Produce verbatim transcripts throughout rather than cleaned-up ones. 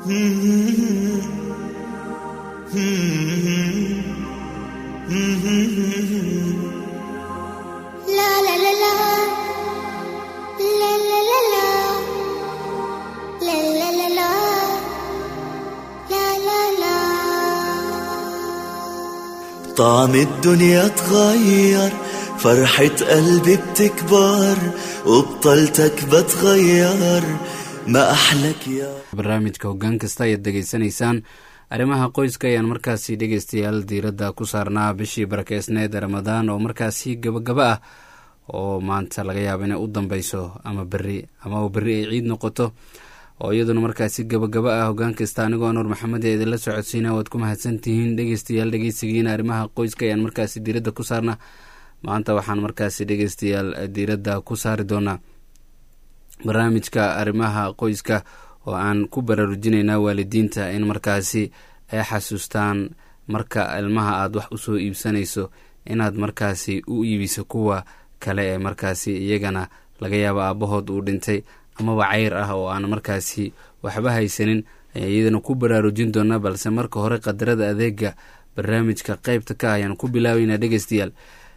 لا لا لا لا لا لا لا لا لا لا لا لا لا لا. طعم الدنيا تغير، فرحة قلبي بتكبر، وبطلتك بتغير، ما أحلك يا barnaamijka hoggaan kasta ayaad degeysanaysaan. arrimaha qoyska ayaan markaasi dhegeystayaal diiradda ku saarnaa bishii barakeysneed ramadaan oo markaasi gabagaba ah oo maanta laga yaabo inay u dambeyso ama berri ama berri ay ciid noqoto oo iyaduna markaasi gabagaba ah. hoggaan kasta anigoo nuur maxamed ee idinla socodsiina waad ku mahadsantihiin dhegeystayaal dhegeysigiina arrimaha qoyska ayaan markaasi diiradda ku saarnaa. maanta waxaan markaasi dhegeystayaal diiradda ku saari doonaa barnaamijka arrimaha qoyska oo aan ku baraarujinaynaa waalidiinta in markaasi ay xasuustaan marka ilmaha aad wax usoo iibsanayso inaad markaasi u iibiso kuwa kale ee markaasi iyagana laga yaabo aabahood uu dhintay amaba cayr ah oo aan markaasi waxba haysanin iyadana ku baraarujin doonaa. balse marka hore qadarada adeega barnaamijka qaybta ka ayaan ku bilaabaynaa dhegeystayaal.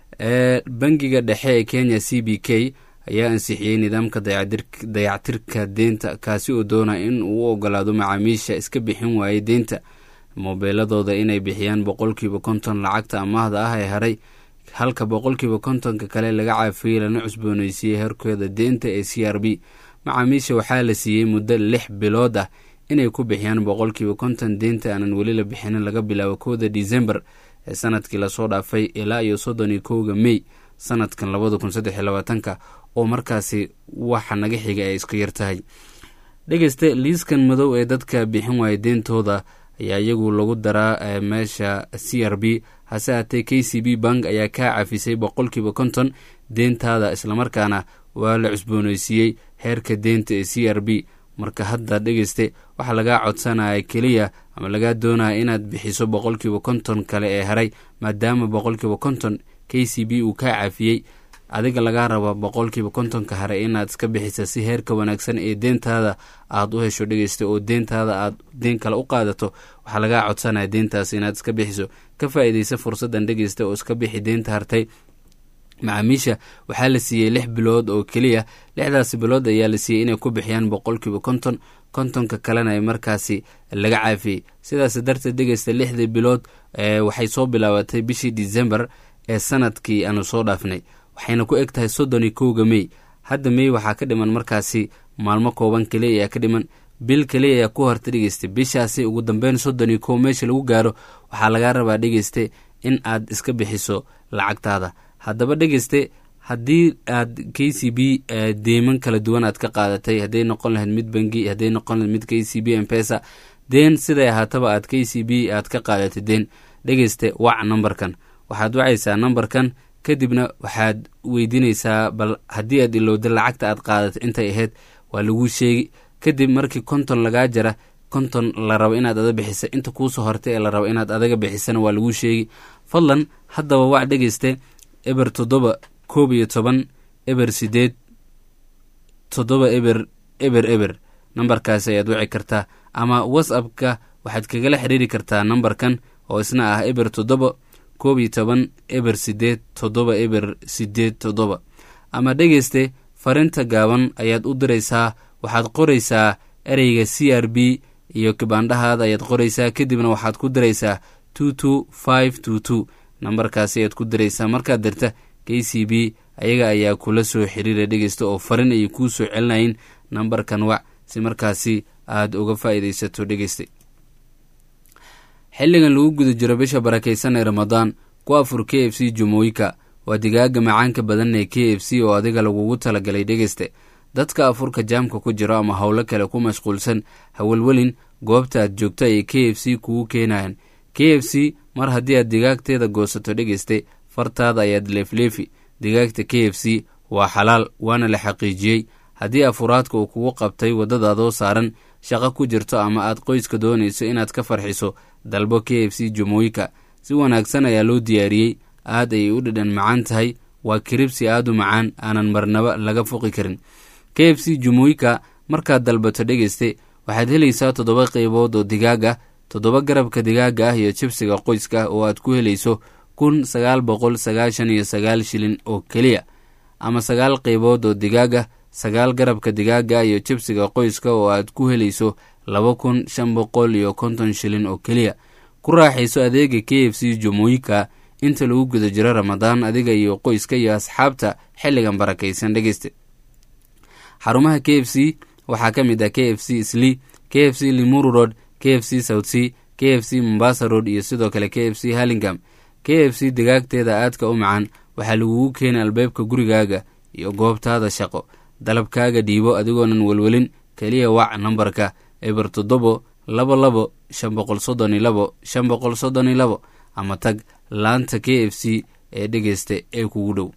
ee bangiga dhexe ee Kenya C B K ayaa ansixiyey nidaamka dayactirka deenta kaasi oo doona in uu u ogolaado macaamiisha iska bixin waayey deenta moobeeladooda inay bixiyaan boqolkiiba konton lacagta amaahda ah ee haray, halka boqolkiiba kontonka kale laga caafiyey lana cusbooneysiiyey heerkooda deenta ee C R B. macaamiisha waxaa la siiyey muddo lix bilood ah inay ku bixiyaan boqolkiiba konton deenta aanan weli la bixinin laga bilaabo kowda December ee sanadkii lasoo dhaafay ilaa iyo soddon iyo kowga May sanadkan labada kun saddex iyo labaatanka oo markaasi waxa naga xiga ay isku yar tahay. dhegeyste liiskan madow ee dadka bixin waaya deentooda ayaa iyagu lagu daraa meesha C R B. hase haatee K C B Bank ayaa kaa cafisay boqolkiiba konton deentaada islamarkaana waa la cusbooneysiiyey heerka deenta ee C R B. marka hadda dhegeyste waxaa lagaa codsanaya keliya ama lagaa doonaya inaad bixiso boqolkiiba konton kale ee haray, maadaama boqolkiiba konton K C B uu kaa cafiyey. adiga lagaa raba boqolkiiba kontonka hare inaad iska bixisa si heerka wanaagsan ee deentaada aad u hesho dhegeysta oo deentaada aad deen kale u qaadato. waxaa lagaa codsanaya deentaas inaad iska bixiso. ka faa'iidaysa fursaddan dhegeysta oo iska bixi deenta hartay. macaamiisha waxaa la siiyey lix bilood oo keliya. lixdaasi bilood ayaa la siiyey inay ku bixiyaan boqolkiiba konton, kontonka kalena ay markaasi laga caafiyey. sidaas darteed dhegeysta lixdii bilood waxay soo bilaabatay bishii December ee sanadkii aanu soo dhaafnay, waxayna ku eg tahay soddon iyo kowga May. hadda May waxaa ka dhiman markaasi maalmo kooban keliya ayaa ka dhiman, bil keliya ayaa ku horta dhegeysta. bishaasi ugu dambeyn soddon iyo kow meesha lagu gaaro waxaa lagaa rabaa dhegeyste in aad iska bixiso lacagtaada. haddaba dhegeyste haddii aad K C B deeman kala duwan aad ka qaadatay, hadday noqon lahayd mid bangi, hadday noqon lahayd mid K C B M-Pesa, deen siday ahaataba aad K C B aad ka qaadatay deen, dhegeyste wac numberkan. waxaad wacaysaa numberkan kadibna waxaad weydiinaysaa bal haddii aad ilowda lacagta aad qaadatay intay ahayd waa lagu sheegi. kadib markii konton lagaa jara, konton la rabo inaad ada bixisa, inta kuusoo hortay ee la rabo inaad adaga bixisana waa lagu sheegi. fadlan haddaba wac dhegeyste eber toddoba koob iyo toban eber sideed toddoba eber eber eber nambarkaasi ayaad wici kartaa, ama whatsappka waxaad kagala xiriiri kartaa nambarkan oo isna ah eber toddoba koob iyo toban eber sideed toddoba eber sideed toddoba. ama dhegeyste farinta gaaban ayaad u diraysaa. waxaad qoraysaa ereyga C R B iyo kibaandhahaada ayaad qoraysaa, kadibna waxaad ku diraysaa two two five two two nambarkaasi ayaad ku diraysaa. markaad dirta K C B ayaga ayaa kula soo xiriira dhegeysta oo farin ayay kuu soo celinayin nambarkan wac si markaasi aad uga faa'iidaysato dhegeysta. xilligan lagu guda jiro bisha barakeysan ee Ramadaan, ku afur K F C Jumuika waa digaaga macaanka badan ee K F C oo adiga lagugu talagalay dhegeysta. dadka afurka jaamka ku jiro ama howlo kale ku mashquulsan hawlwelin goobta aad joogta ay K F C kugu keenayaan. K F C mar haddii aad digaagteeda goosato dhegeysta fartaada ayaad leefleefi. digaagta K F C waa xalaal waana la xaqiijiyey. haddii afuraadka uu kugu qabtay waddadaadoo saaran shaqo ku jirto ama aad qoyska doonayso inaad ka farxiso, dalbo K F C Jumuika. si wanaagsan ayaa loo diyaariyey, aad ayay u dhadhan macaan tahay, waa kiribsi aad u macaan aanan marnaba laga foqi karin. K F C Jumuika markaad dalbato dhegeyste waxaad helaysaa toddoba qaybood oo digaag ah, toddoba garabka digaaga ah iyo jibsiga qoyska oo aad ku helayso kun sagaal boqol sagaashan iyo sagaal shilin oo keliya, ama sagaal qaybood oo digaag ah, sagaal garabka digaaga iyo jibsiga qoyska oo aad ku helayso laba kun shan boqol iyo konton shilin oo keliya. ku raaxayso adeega K F C Jumuika inta lagu guda jiro Ramadaan, adiga iyo qoyska iyo asxaabta xilligan barakaysan. dhegeyste, xarumaha K F C waxaa ka mid ah K F C Isli, K F C Limuru Road, K F C South Sea, K F C Mombasa Road iyo sidoo kale K F C Hurlingham. K F C digaagteeda aadka u macaan waxaa lagugu keenay albaabka gurigaaga iyo goobtaada shaqo. dalabkaaga dhiibo adigoonan welwelin, keliya wac nambarka eber toddobo labo labo shan boqol soddon iyo labo shan boqol soddon iyo labo ama tag laanta K F C ee dhegeyste ee kugu dhow.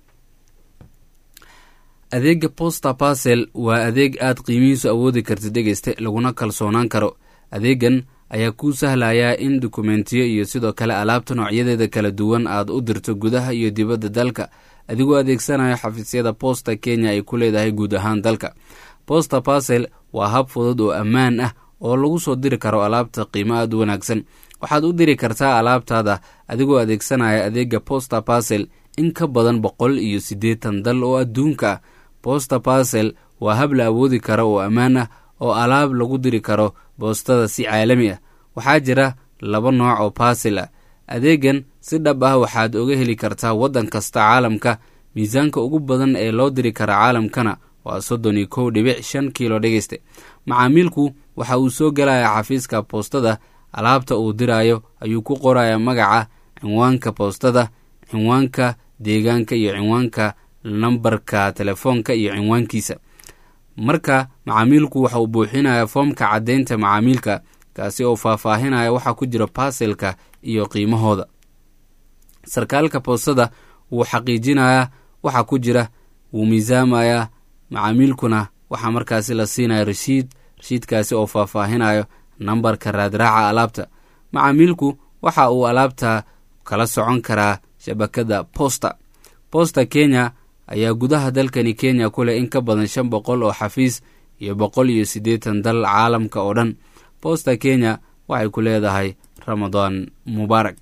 adeega Posta Parcel waa adeeg aad qiimihiisu awoodi karta dhegeyste, laguna kalsoonaan karo. adeegan ayaa kuu sahlayaa in dokumentiyo iyo sidoo kale alaabta noocyadeeda kala duwan aad u dirto gudaha iyo dibadda dalka adigoo adeegsanaya xafiisyada Posta Kenya ay ku leedahay guud ahaan dalka. Posta Parcel waa hab fudud oo ammaan ah oo lagu soo diri karo alaabta qiimo aad u wanaagsan. waxaad u diri kartaa alaabtaada adigoo adeegsanaya adeega Posta Parcel in ka badan boqol iyo siddeetan dal oo adduunka ah. Posta Parcel waa hab la awoodi karo oo ammaan ah oo alaab lagu diri karo boostada si caalami ah. waxaa jira laba nooc oo parcel ah. adeegan si dhab ah waxaad uga heli kartaa waddan kasta caalamka. miisaanka ugu badan ee loo diri kara caalamkana waa soddon iyo kow dhibic shan kiilo dhegeyste. macaamiilku waxa uu soo gelayaa xafiiska boostada, alaabta uu diraayo ayuu ku qorayaa magaca, cinwaanka boostada, cinwaanka deegaanka iyo cinwaanka nambarka telefoonka iyo cinwaankiisa. marka macaamiilku waxa uu buuxinayaa foomka caddeynta macaamiilka, kaasi oo faahfaahinaya waxa ku jira parcelka iyo qiimahooda. sarkaalka boostada wuu xaqiijinayaa waxa ku jira, wuu miisaamayaa macaamiilkuna waxaa markaasi la siinaya rashiid rashiidkaasi oo faahfaahinayo nambarka raadraaca alaabta. macaamiilku waxa uu alaabta kala socon karaa shabakada Posta. Posta Kenya ayaa gudaha dalkani Kenya ku leh in ka badan shan boqol oo xafiis iyo boqol iyo siddeetan dal caalamka oo dhan. Posta Kenya waxay ku leedahay Ramadaan Mubaarak.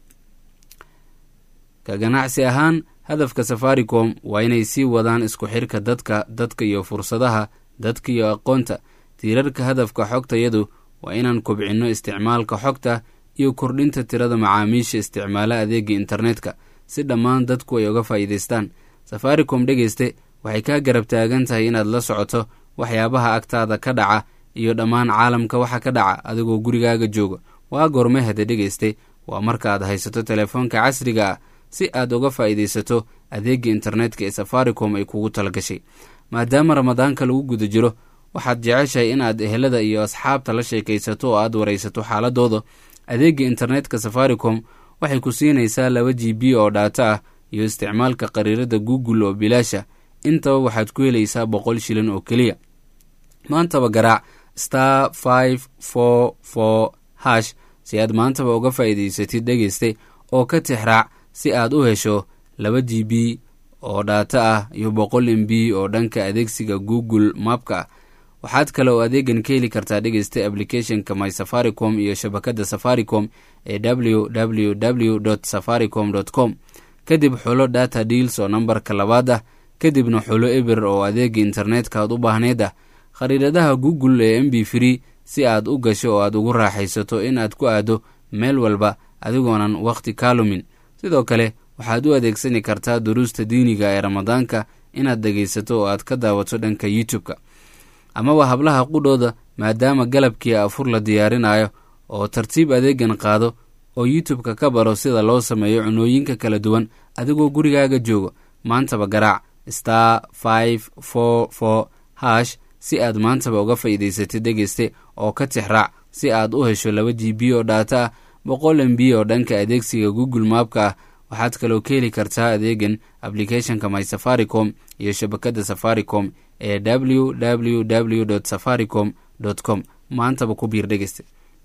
ka ganacsi ahaan, hadafka Safaricom waa inay sii wadaan isku xirka dadka dadka iyo fursadaha dadka iyo aqoonta. tiirarka hadafka xogtayadu waa inaan kobcinno isticmaalka xogta iyo kordhinta tirada macaamiisha isticmaala adeega internetka si dhammaan dadku ay uga faa'iidaystaan. Safaricom dhegeyste waxay kaa garab taagan tahay inaad la socoto waxyaabaha agtaada ka dhaca iyo dhammaan caalamka waxa ka dhaca adigoo gurigaaga jooga. waa goorme hada dhegeyste? waa marka aad haysato telefoonka casriga ah si aad uga faa'iidaysato adeega internetka ee Safaricom ay kugu talagashay. maadaama ramadaanka lagu guda jiro, waxaad jeceshahay inaad ehelada iyo asxaabta la sheekaysato oo aad waraysato xaaladooda. adeega internetka Safaricom waxay ku siinaysaa laba G B oo data ah iyo isticmaalka qariirada Google oo bilaasha. intaba waxaad ku helaysaa boqol shilin oo keliya. maantaba garaac star five four four hash si aad maantaba uga faa'iidaysatid dhegeyste oo ka tixraac si aad u hesho laba G B oo data ah iyo boqol M B oo dhanka adeegsiga Google Mapka ah. waxaad kale oo adeegan ka heli kartaa dhegeyste applicationka My Safaricom iyo shabakada Safaricom ee w w w dot safaricom dot com. kadib xulo data deals oo nambarka labaad ah, kadibna xulo eber oo adeega internetka aad u baahneed ah. khariiradaha Google ee M B free si aad u gasho oo aad ugu raaxaysato in aad ku aado meel walba adigoonan waqti kaalumin. sidoo kale waxaad u adeegsani kartaa duruusta diiniga ee Ramadaanka inaad dhegaysato oo aad ka daawato dhanka YouTube-ka. amaba hablaha qudhooda, maadaama galabkii afur la diyaarinayo, oo tartiib adeegan qaado oo YouTube-ka ka baro sida loo sameeyo cunooyinka kala duwan adigoo gurigaaga joogo. maantaba garaac star five four four hash si aad maantaba uga faa'iidaysatid dhegeyste oo ka tixraac si aad u hesho laba G B oo data ah, boqol M B oo dhanka adeegsiga Google Mapka ah. waxaad kaloo ka heli kartaa adeegan applicationka My Safaricom iyo shabakada Safaricom ee w w w dot safaricom dot com. maantaba ku biir dhegeyste.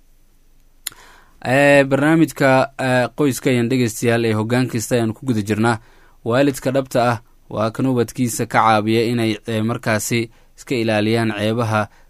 ee barnaamijka qoyska ayaan dhegeystayaal ee hoggaan kasta ayaan ku guda jirnaa. waalidka dhabta ah waa kan ubadkiisa ka caabiya inay markaasi iska ilaaliyaan ceebaha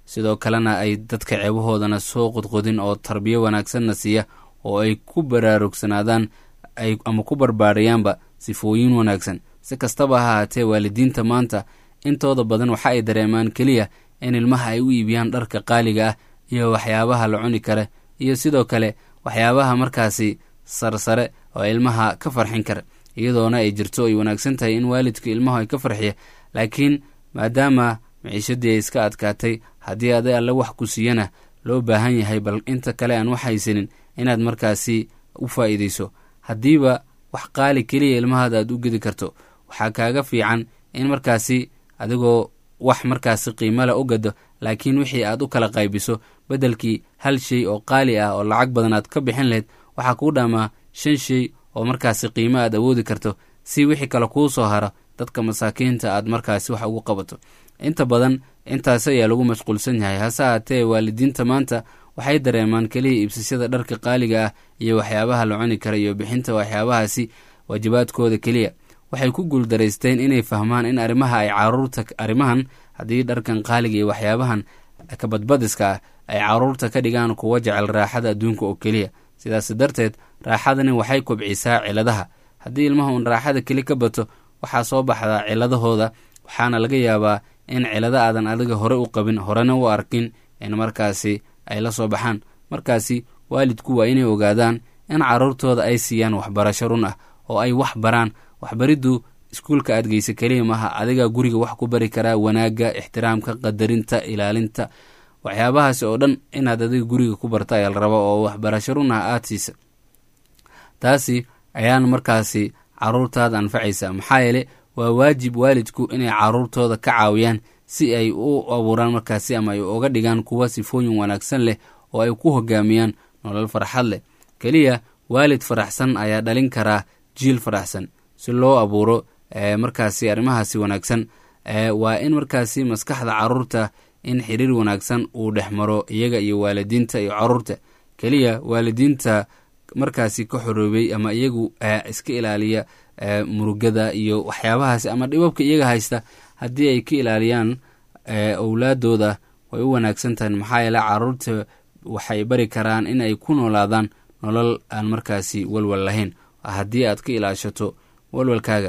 sidoo kalena ay dadka ceebahoodana soo qodqodin oo tarbiyo wanaagsanna siiya oo ay ku baraarugsanaadaan ay ama ku barbaarayaanba sifooyin wanaagsan. si kastaba ha ahaatee waalidiinta maanta intooda badan waxa ay dareemaan keliya in ilmaha ay u iibiyaan dharka qaaliga ah iyo waxyaabaha la cuni kara iyo sidoo kale waxyaabaha markaasi sarsare oo ilmaha ka farxin kara, iyadoona ay jirto ay wanaagsan tahay in waalidka ilmaha ay ka farxiya, laakiin maadaama maciishadii ay iska adkaatay, haddii aday alle wax ku siiyana loo baahan yahay bal inta kale aan wax haysanin inaad markaasi u faa'iidayso. haddiiba wax qaali keliya ilmahaada aad u gedi karto, waxaa kaaga fiican in markaasi adigoo wax markaasi qiimo leh u gado, laakiin wixii aad u kala qaybiso beddelkii hal shay oo qaali ah oo lacag badan aad ka bixin lahayd, waxaa kuu dhaamaa shan shay oo markaasi qiimo aad awoodi karto, si wixii kale kuu soo haro dadka masaakiinta aad markaasi wax ugu qabato. inta badan intaas ayaa lagu mashquulsan yahay. hase ahaatee waalidiinta maanta waxay dareemaan keliya iibsashada dharka qaaliga ah iyo waxyaabaha la cuni kara iyo bixinta waxyaabahaasi waajibaadkooda keliya. waxay ku guuldaraysteen inay fahmaan in arrimaha ay caruurta arrimahan haddii dharkan qaaliga iyo waxyaabahan kabadbadiska ah ay caruurta ka dhigaan kuwa jecel raaxada adduunka oo keliya. sidaas darteed raaxadani waxay kobcisaa ciladaha. haddii ilmaha uun raaxada keli ka bato, waxaa soo baxdaa ciladahooda, waxaana laga yaabaa in cilado aadan adiga hore u qabin, horena u arkin, in markaasi ay la soo baxaan. markaasi waalidku waa inay ogaadaan in caruurtooda ay siiyaan waxbarasho run ah oo ay wax baraan. waxbariddu iskuulka aad geysa keliya maaha, adigaa guriga wax ku bari karaa wanaagga, ixtiraamka, qadarinta, ilaalinta, waxyaabahaasi oo dhan inaad adiga guriga ku barta ayaa la raba oo waxbarasho run ah aad siisa. taasi ayaan markaasi caruurtaada anfacaysa, maxaa yeele waa waajib waalidku inay caruurtooda ka caawiyaan si ay u abuuraan markaasi ama ay uga dhigaan kuwa sifooyin wanaagsan leh oo ay ku hogaamiyaan nolol farxad leh. keliya waalid faraxsan ayaa dhalin karaa jiil faraxsan. si loo abuuro markaasi arrimahaasi wanaagsan, waa in markaasi maskaxda caruurta in xiriir wanaagsan uu dhex maro iyaga iyo waalidiinta iyo caruurta. keliya waalidiinta markaasi ka xoroobay ama iyagu iska ilaaliya murugada iyo waxyaabahaasi ama dhibabka iyaga haysta, haddii ay ka ilaaliyaan owlaadooda way u wanaagsan tahay. maxaa yeele caruurta waxay bari karaan in ay ku noolaadaan nolol aan markaasi walwal lahayn. haddii aad ka ilaashato walwalkaaga,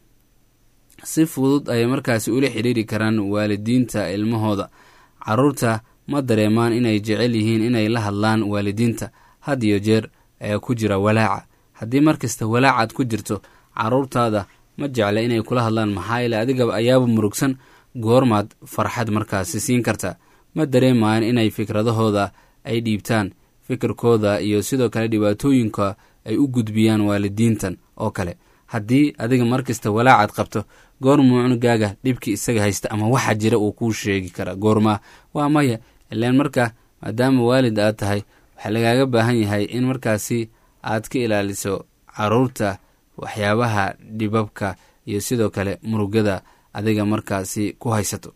si fudud ayay markaasi ula xidhiiri karaan waalidiinta ilmahooda. caruurta ma dareemaan inay jecel yihiin inay la hadlaan waalidiinta had iyo jeer ee ku jira walaaca. haddii markasta walaacaad ku jirto, caruurtaada ma jecla inay kula hadlaan, maxaa yeele adiga ayaaba murugsan. goormaad farxad markaasi siin karta? ma dareemaan inay fikradahooda ay dhiibtaan, fikirkooda iyo sidoo kale dhibaatooyinka ay u gudbiyaan waalidiintan oo kale. haddii adiga markasta walaacaad qabto, goormuu cunugaaga dhibkii isaga haysta ama waxa jira uu kuu sheegi kara? goormaa? waa maya. ilaan marka maadaama waalid aad tahay, waxaa lagaaga baahan yahay in markaasi aad ka ilaaliso caruurta waxyaabaha dhibabka iyo sidoo kale murugada adiga markaasi ku haysato.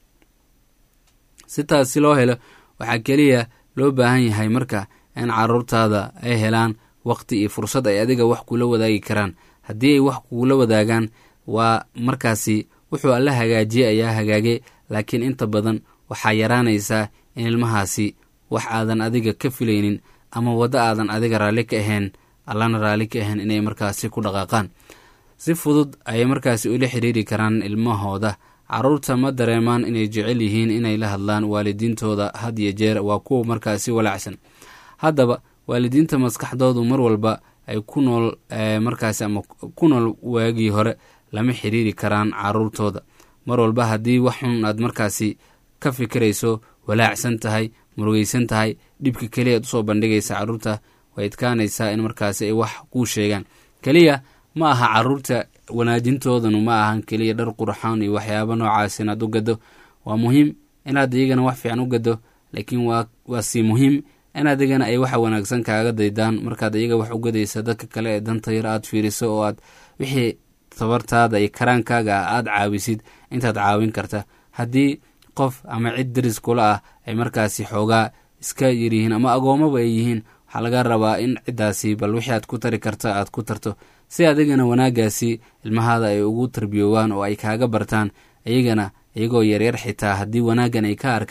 si taas si loo helo, waxaa keliya loo baahan yahay marka in caruurtaada ay helaan waqti iyo fursad ay adiga wax kula wadaagi karaan. haddii ay wax kugula wadaagaan, waa markaasi wuxuu alla hagaajiyey ayaa hagaagay, laakiin inta badan waxaa yaraanaysaa in ilmahaasi wax aadan adiga ka filaynin ama waddo aadan adiga raalli ka ahayn, allana raalli ka ahayn inay markaasi ku dhaqaaqaan. si fudud ayay markaasi ula xidhiiri karaan ilmahooda. caruurta ma dareemaan inay jecel yihiin inay la hadlaan waalidiintooda had iyo jeer, waa kuwa markaasi walaacsan. haddaba waalidiinta maskaxdoodu mar walba ay ku nool markaasi ama ku nool waagii hore lama xidhiiri karaan caruurtooda. mar walba haddii wax xun aad markaasi ka fikirayso, walaacsan tahay, murugaysan tahay, dhibka keliya aad usoo bandhigaysa caruurta, way adkaanaysaa in markaasi ay wax kuu sheegaan. keliya ma aha caruurta wanaajintoodanu ma ahan keliya dhar qurxoon iyo waxyaaba noocaas inaad u gado. waa muhiim inaad iyagana wax fiican u gado, laakiin waa waa si muhiim in adigana ay waxa wanaagsan kaaga daydaan. markaad iyaga wax u gadaysa, dadka kale ee danta yar aad fiiriso oo aad wixii tabartaada iyo karaankaaga aad caawisid intaad caawin karta. haddii qof ama cid daris kula ah ay markaasi xoogaa iska yaryihiin ama agoomaba ay yihiin, waxaa laga rabaa in ciddaasi bal wixii aad ku tari karta aad ku tarto, si adigana wanaagaasi ilmahaada ay ugu tarbiyoowaan oo ay kaaga bartaan. iyagana iyagoo yaryar xitaa haddii wanaaggan ay ka arkaan,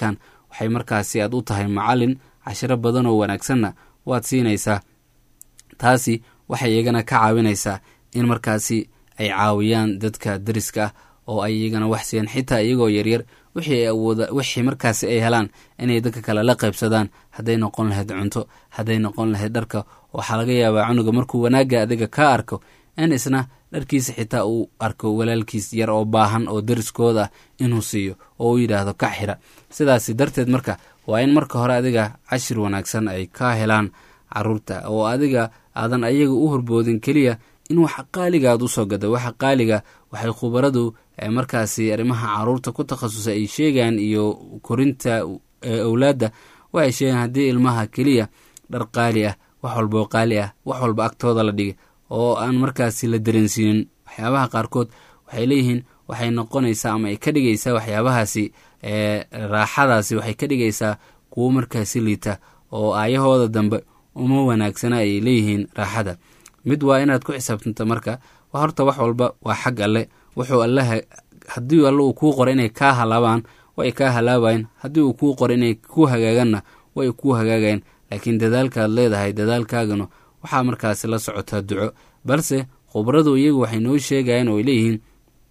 waxay markaasi aad u tahay macallin cashiro badan oo wanaagsanna waad siinaysaa. taasi waxay iyagana ka caawinaysaa in markaasi ay caawiyaan dadka deriska ah oo ay iyagana wax siiyaan, xitaa iyagoo yaryar wixii awooda wixii markaasi ay helaan inay dadka kale la qaybsadaan, hadday noqon lahayd cunto, hadday noqon lahayd dharka. waxaa laga yaabaa cunuga markuu wanaagga adiga ka arko in isna dharkiisa xitaa uu arko walaalkiis yar oo baahan oo deriskooda ah inuu siiyo oo u yidhaahdo ka xira. sidaasi darteed marka waa in marka hore adiga cashir wanaagsan ay ka helaan caruurta, oo adiga aadan ayaga u horboodin keliya in waxa qaaliga aad usoo gado. waxa qaaliga waxay khubaradu markaasi arrimaha caruurta ku takhasusay ay sheegaan iyo korinta awlaadda waxay sheegaan haddii ilmaha keliya dhar qaali ah, wax walboo qaali ah, wax walba agtooda la dhigay oo aan markaasi la dareensiinin, waxyaabaha qaarkood waxay leeyihiin waxay noqonaysaa ama ay ka dhigaysaa waxyaabahaasi raaxadaasi waxay ka dhigaysaa kuwo markaasi liita oo aayahooda dambe uma wanaagsana ay leeyihiin raaxada. mid waa inaad ku xisaabtanta marka horta wax walba waa xag alle. wuxuu allaha haddii alle uu kuu qoro inay kaa halaabaan way kaa halaabayn, haddii uu kuu qoro inay ku hagaaganna way kuu hagaagayn. laakiin dadaalkaad leedahay dadaalkaagana waxaa markaasi la socotaa duco. balse khubradu iyagu waxay noo sheegayaan oo ay leeyihiin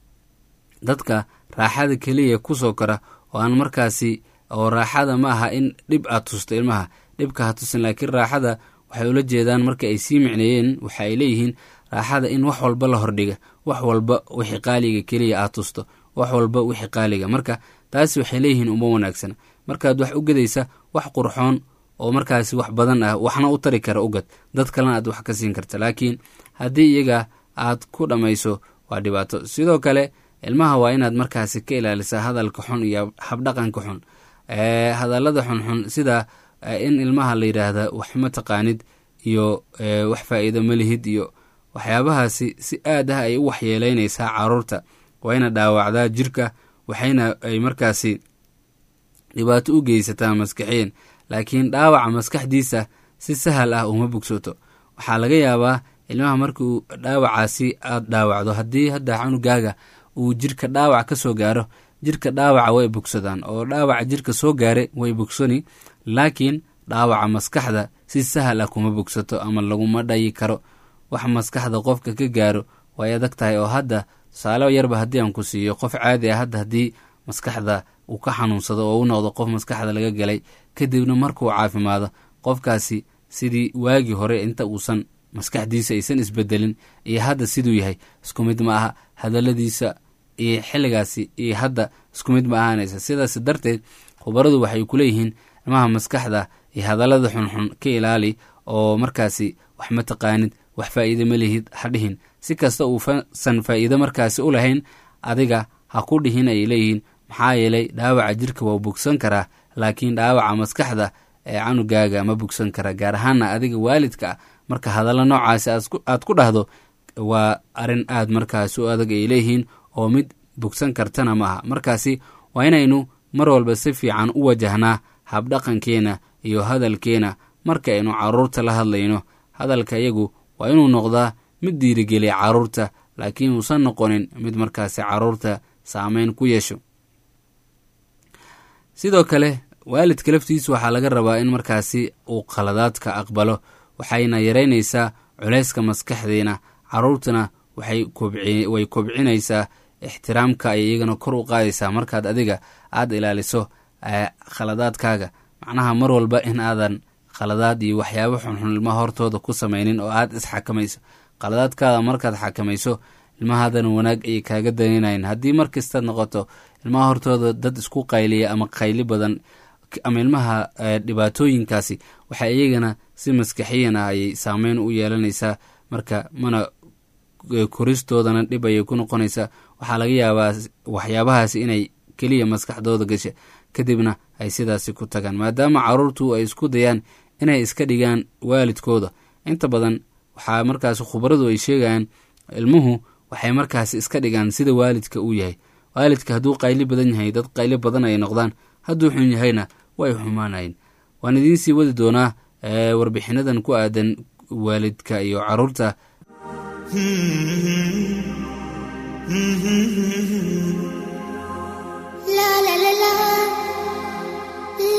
dadka raaxada keliya kusoo kora oo aan markaasi oo raaxada ma aha in dhib aad tusto ilmaha, dhibka ha tusin, laakiin raaxada waxay ula jeedaan marka ay sii micneeyeen waxa ay leeyihiin raaxada in wax walba la hordhiga, wax walba wixii qaaliga keliya aad tusto, wax walba wixii qaaliga. marka taasi waxay leeyihiin uma wanaagsana. markaad wax u gadaysa wax qurxoon oo markaasi wax badan ah waxna u tari kara ugad, dad kalena aad wax ka siin karta. laakiin haddii iyaga aad ku dhammayso waa dhibaato. sidoo kale ilmaha waa inaad markaasi ka ilaalisaa hadalka xun iyo habdhaqanka xun, hadallada xunxun sida in ilmaha la yidhaahda wax ma taqaanid iyo wax faa'iido ma lihid iyo waxyaabahaasi si aad ah ay u waxyeelaynaysaa caruurta. waa ina dhaawacdaa jirka, waxayna ay markaasi dhibaato u geysataa maskaxiyan. laakiin dhaawaca maskaxdiisa si sahal ah uma bogsoto. waxaa laga yaabaa ilmaha markuu dhaawacaasi aad dhaawacdo, haddii hadda cunugaaga uu jirka dhaawac ka soo gaaro, jirka dhaawaca way bogsadaan oo dhaawaca jirka soo gaare way bogsani, laakiin dhaawaca maskaxda si sahal ah kuma bogsato ama laguma dhayi karo. wax maskaxda qofka ka gaaro way adag tahay. oo hadda tusaale yarba haddii aan ku siiyo, qof caadi ah hadda haddii maskaxda uu ka xanuunsado oo u noqdo qof maskaxda laga galay, kadibna markuu caafimaado qofkaasi sidii waagii hore inta uusan maskaxdiisa aysan isbedelin iyo hadda siduu yahay isku mid ma aha. hadaladiisa iyo xilligaasi iyo hadda isku mid ma ahaanaysa. sidaas darteed khubaradu waxay ku leeyihiin ilmaha maskaxda iyo hadallada xunxun ka ilaali, oo markaasi wax ma taqaanid, wax faa'iido ma lihid ha dhihin. si kasta uusan faa'iido markaasi u lahayn adiga ha ku dhihin ay leeyihiin, maxaa yeelay dhaawaca jirka waa bogsan karaa, laakiin dhaawaca maskaxda ee canugaaga ma bogsan kara. gaar ahaana adiga waalidka ah marka hadallo noocaasi aad ku dhahdo waa arrin aad markaasi u adag ay leeyihiin oo mid bogsan kartana ma aha. markaasi waa inaynu mar walba si fiican u wajahnaa habdhaqankeena iyo hadalkeena marka aynu caruurta la hadlayno. hadalka iyagu waa inuu noqdaa mid dhiirigeliya caruurta, laakiin uusan noqonin mid markaasi caruurta saameyn ku yeesho. sidoo kale waalidka laftiisu waxaa laga rabaa in markaasi uu khaladaadka aqbalo, waxayna yaraynaysaa culayska maskaxdeena. caruurtana way kobcinaysaa ixtiraamka ay iyagana kor u qaadaysaa markaad adiga aad ilaaliso khaladaadkaaga. macnaha mar walba in aadan khaladaad iyo waxyaabo xunxun ilmaha hortooda ku samaynin oo aad isxakamayso. khaladaadkaada markaad xakamayso ilmahaadana wanaag ayay kaaga danaynayn. haddii markastaad noqoto ilmaha hortooda dad isku qayliya ama qayli badan ama ilmaha dhibaatooyinkaasi, waxay iyagana si maskaxiyana ayay saameyn u yeelanaysaa. marka mana koristoodana dhib ayay ku noqonaysaa. waxaa laga yaabaa waxyaabahaasi inay keliya maskaxdooda gasha, kadibna ay sidaasi ku tagaan. maadaama caruurtu ay isku dayaan inay iska dhigaan waalidkooda, inta badan waxaa markaasi khubaradu ay sheegayaan ilmuhu waxay markaasi iska dhigaan sida waalidka uu yahay. waalidka hadduu qayli badan yahay dad qayli badan ay noqdaan, hadduu xun yahayna way xumaanayn. waan idiin sii wadi doonaa warbixinadan ku aadan waalidka iyo caruurta. la la la la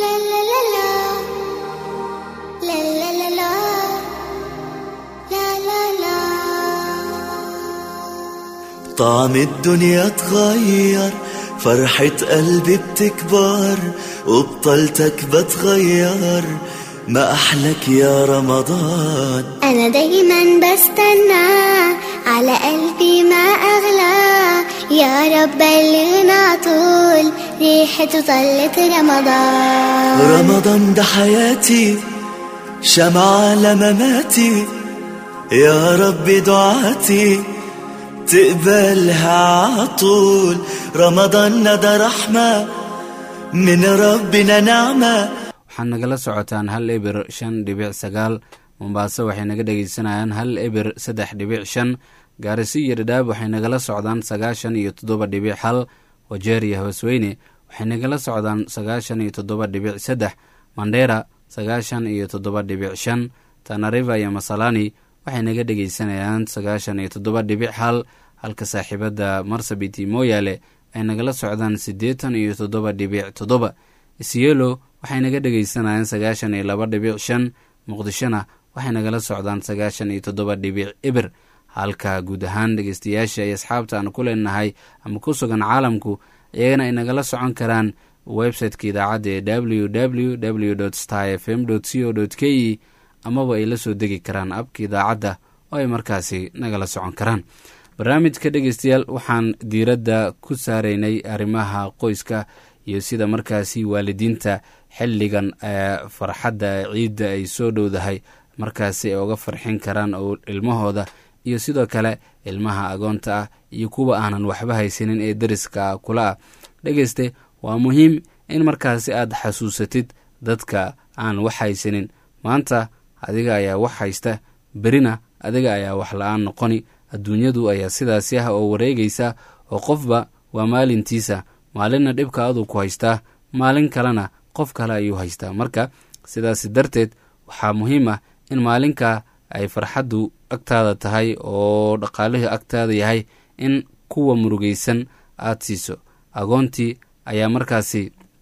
طعم الدنيا تغير، فرحة قلبي بتكبر، وبطلتك بتغير، ما أحلك يا رمضان. أنا دايما بستنى، على قلبي ما أغلى، يا رب بلغنا طول ريحته طلت رمضان. رمضان ده حياتي، شمعة لمماتي، يا رب دعاتي تقبلها عطول. رمضان ده رحمة من ربنا نعمة. waxaan nagala socotaan hal eber shan dhibic sagaal, mombaaso waxay naga dhegeysanayaan hal eber saddex dhibic shan, gaarisi iyo dhadhaab waxay nagala socdaan sagaashan iyo toddoba dhibic hal, wajeer iyo hoosweyne waxay nagala socdaan sagaashan iyo toddoba dhibic saddex, mandheera sagaashan iyo toddoba dhibic shan, tanariva iyo masalani waxay naga dhegeysanayaan sagaashan iyo toddoba dhibic hal, halka saaxiibada marsabit iyo mooyaale ay nagala socdaan siddeetan iyo toddoba dhibic toddoba. isyelo waxay naga dhegeysanayaan sagaashan iyo laba dhibic shan, muqdishona waxay nagala socdaan sagaashan iyo toddoba dhibic eber, halka guud ahaan dhegeystayaasha iyo asxaabta aan ku leenahay ama ku sugan caalamku iyagana ay nagala socon karaan website-ka idaacadda ee w w w dot star f m dot co dot k e, amaba ay la soo degi karaan abka idaacadda oo ay markaasi nagala socon karaan. barnaamijka dhegeystayaal waxaan diiradda ku saaraynay arrimaha qoyska iyo sida markaasi waalidiinta xilligan farxadda ciidda ay soo dhowdahay markaasi ay uga farxin karaan oo ilmahooda iyo sidoo kale ilmaha agoonta ah iyo kuwa aanan waxba haysanin ee dariska kula ah. dhegeyste, waa muhiim in markaasi aad xasuusatid dadka aan wax haysanin. maanta adiga ayaa wax haysta, berina adiga ayaa wax la-aan noqoni. adduunyadu ayaa sidaasi ah oo wareegaysa, oo qofba waa maalintiisa. maalinna dhibka aduu ku haystaa, maalin kalena qof kale ayuu haystaa. marka sidaas darteed waxaa muhiim ah in maalinka ay farxaddu agtaada tahay oo dhaqaalihii agtaada yahay in kuwa murugaysan aad siiso. agoontii ayaa markaasi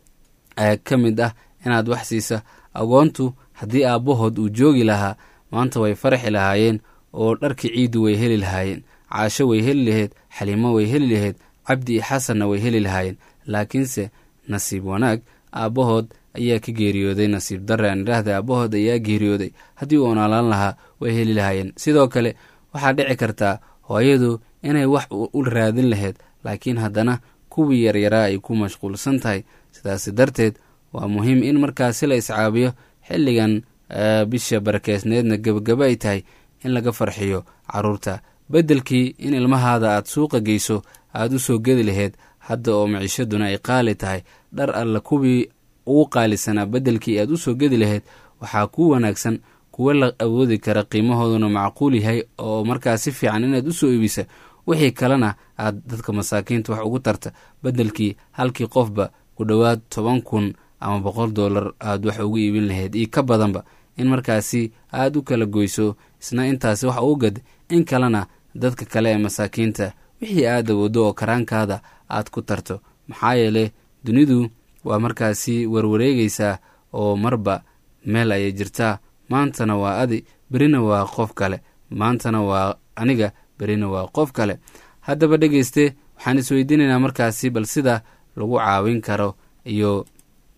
ka mid ah inaad wax siisa. agoontu haddii aabbahood uu joogi lahaa maanta way faraxi lahaayeen oo dharkii ciiddu way heli lahaayeen, caasho way heli lahayd, xaliimo way heli lahayd, cabdi iyo xasanna way heli lahaayeen. laakiinse nasiib wanaag aabbahood ayaa ka geeriyooday. nasiib darre aan idhaahda aabbahood ayaa geeriyooday. haddii uu noolaan lahaa way heli lahaayeen. sidoo kale waxaa dhici kartaa hooyadu inay wax u raadin lahayd, laakiin haddana kuwii yaryaraa ay ku mashquulsan tahay. sidaas darteed waa muhiim in markaasi la iscaabiyo xilligan bisha barakeysneedna gebagaba ay tahay in laga farxiyo caruurta. beddelkii in ilmahaada aad suuqa geyso aad u soo gedi lahayd, hadda oo miciishaduna ay qaali tahay, dhar alla kuwii ugu qaalisanaa beddelkii aad u soo gedi lahayd waxaa ku wanaagsan kuwa la awoodi kara qiimahooduna macquul yahay oo markaa si fiican inaad u soo iibisa. wixii kalena aad dadka masaakiinta wax ugu tarta. beddelkii halkii qofba ku dhowaad toban kun ama boqol dollar aad wax ugu iibin lahayd iyo ka badanba, in markaasi aad u kala goyso, isna intaasi wax ugu gad, in kalena dadka kale ee masaakiinta wixii aad awoodo oo karaankaada aad ku tarto. maxaa yeele dunidu waa markaasi warwareegaysaa oo marba meel ayay jirtaa. maantana waa adi, berina waa qof kale. maantana waa aniga, berina waa qof kale. haddaba dhegeyste, waxaan isweydiinaynaa markaasi bal sida lagu caawin karo iyo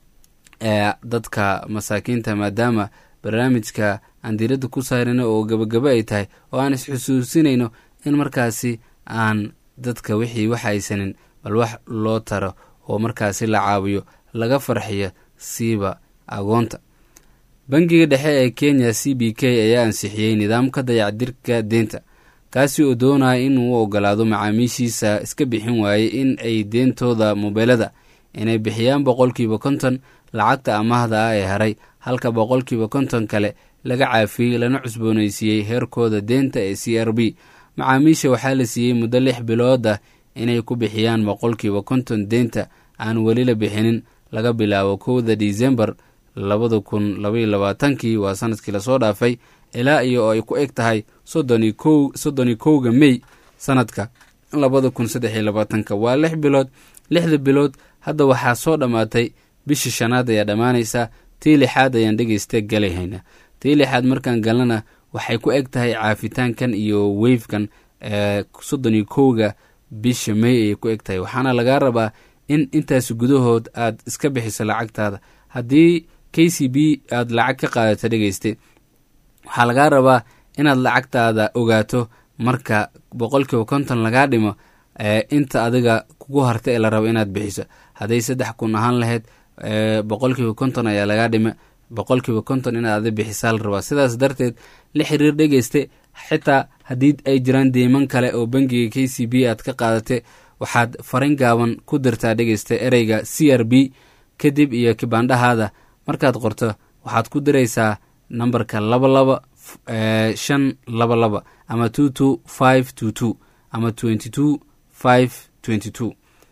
dadka masaakiinta, maadaama barnaamijka aan diiradda ku saarino oo gabagaba ay tahay, oo aan isxusuusinayno in markaasi aan dadka wixii wax haysanin bal wax loo taro oo markaasi la caawiyo, laga farxiyo siiba agoonta. bangiga dhexe ee Kenya C B K ayaa ansixiyey nidaamka dayactirka deenta, kaasi oo doonaya inuu ogolaado macaamiishiisa iska bixin waayey in ay deentooda mobilada inay bixiyaan boqolkiiba konton lacagta amaahda ah ee haray, halka boqolkiiba konton kale laga caafiyey lana cusboonaysiiyey heerkooda deenta ee C R B. macaamiisha waxaa la siiyey muddo lix bilooda inay ku bixiyaan boqolkiiba konton deenta aan weli la bixinin laga bilaabo kowda Disembar labada kun labaiyo labaatankii, waa sanadkii lasoo dhaafay, ilaa iyo oo ay ku eg tahay soddon iyo kowga May sanadka labada kun saddex iyo labaatanka. waa lix bilood. lixda bilood hadda waxaa soo dhammaatay. bishii shanaad ayaa dhammaanaysa. tii lixaad ayaan dhegeysta galayhaynaa. tii lixaad markaan galnana waxay ku eg tahay caafitaankan iyo weyfkan ee soddon iyo kowga bisha may ayay ku eg tahay. waxaana lagaa rabaa in intaas gudahood aad iska bixiso lacagtaada. haddii k c b aad lacag ka qaadato dhegeyste, waxaa lagaa rabaa inaad lacagtaada ogaato marka boqolkiiba konton lagaa dhimo inta adiga kugu harta ee la rabo inaad bixiso. hadday saddex kun ahaan lahayd boqolkiiba konton ayaa lagaa dhima, boqolkiiba konton inaad adi bixisaa la rabaa. sidaas darteed la xiriir dhegeyste. xitaa haddii ay jiraan deyman kale oo bangiga k c b aad ka qaadate, waxaad farin gaaban ku dirtaa dhegeyste ereyga c r b kadib iyo kibaandhahaada. markaad qorto waxaad ku diraysaa nambarka laba laba shan laba laba ama two two five two two ama twenty two five twenty two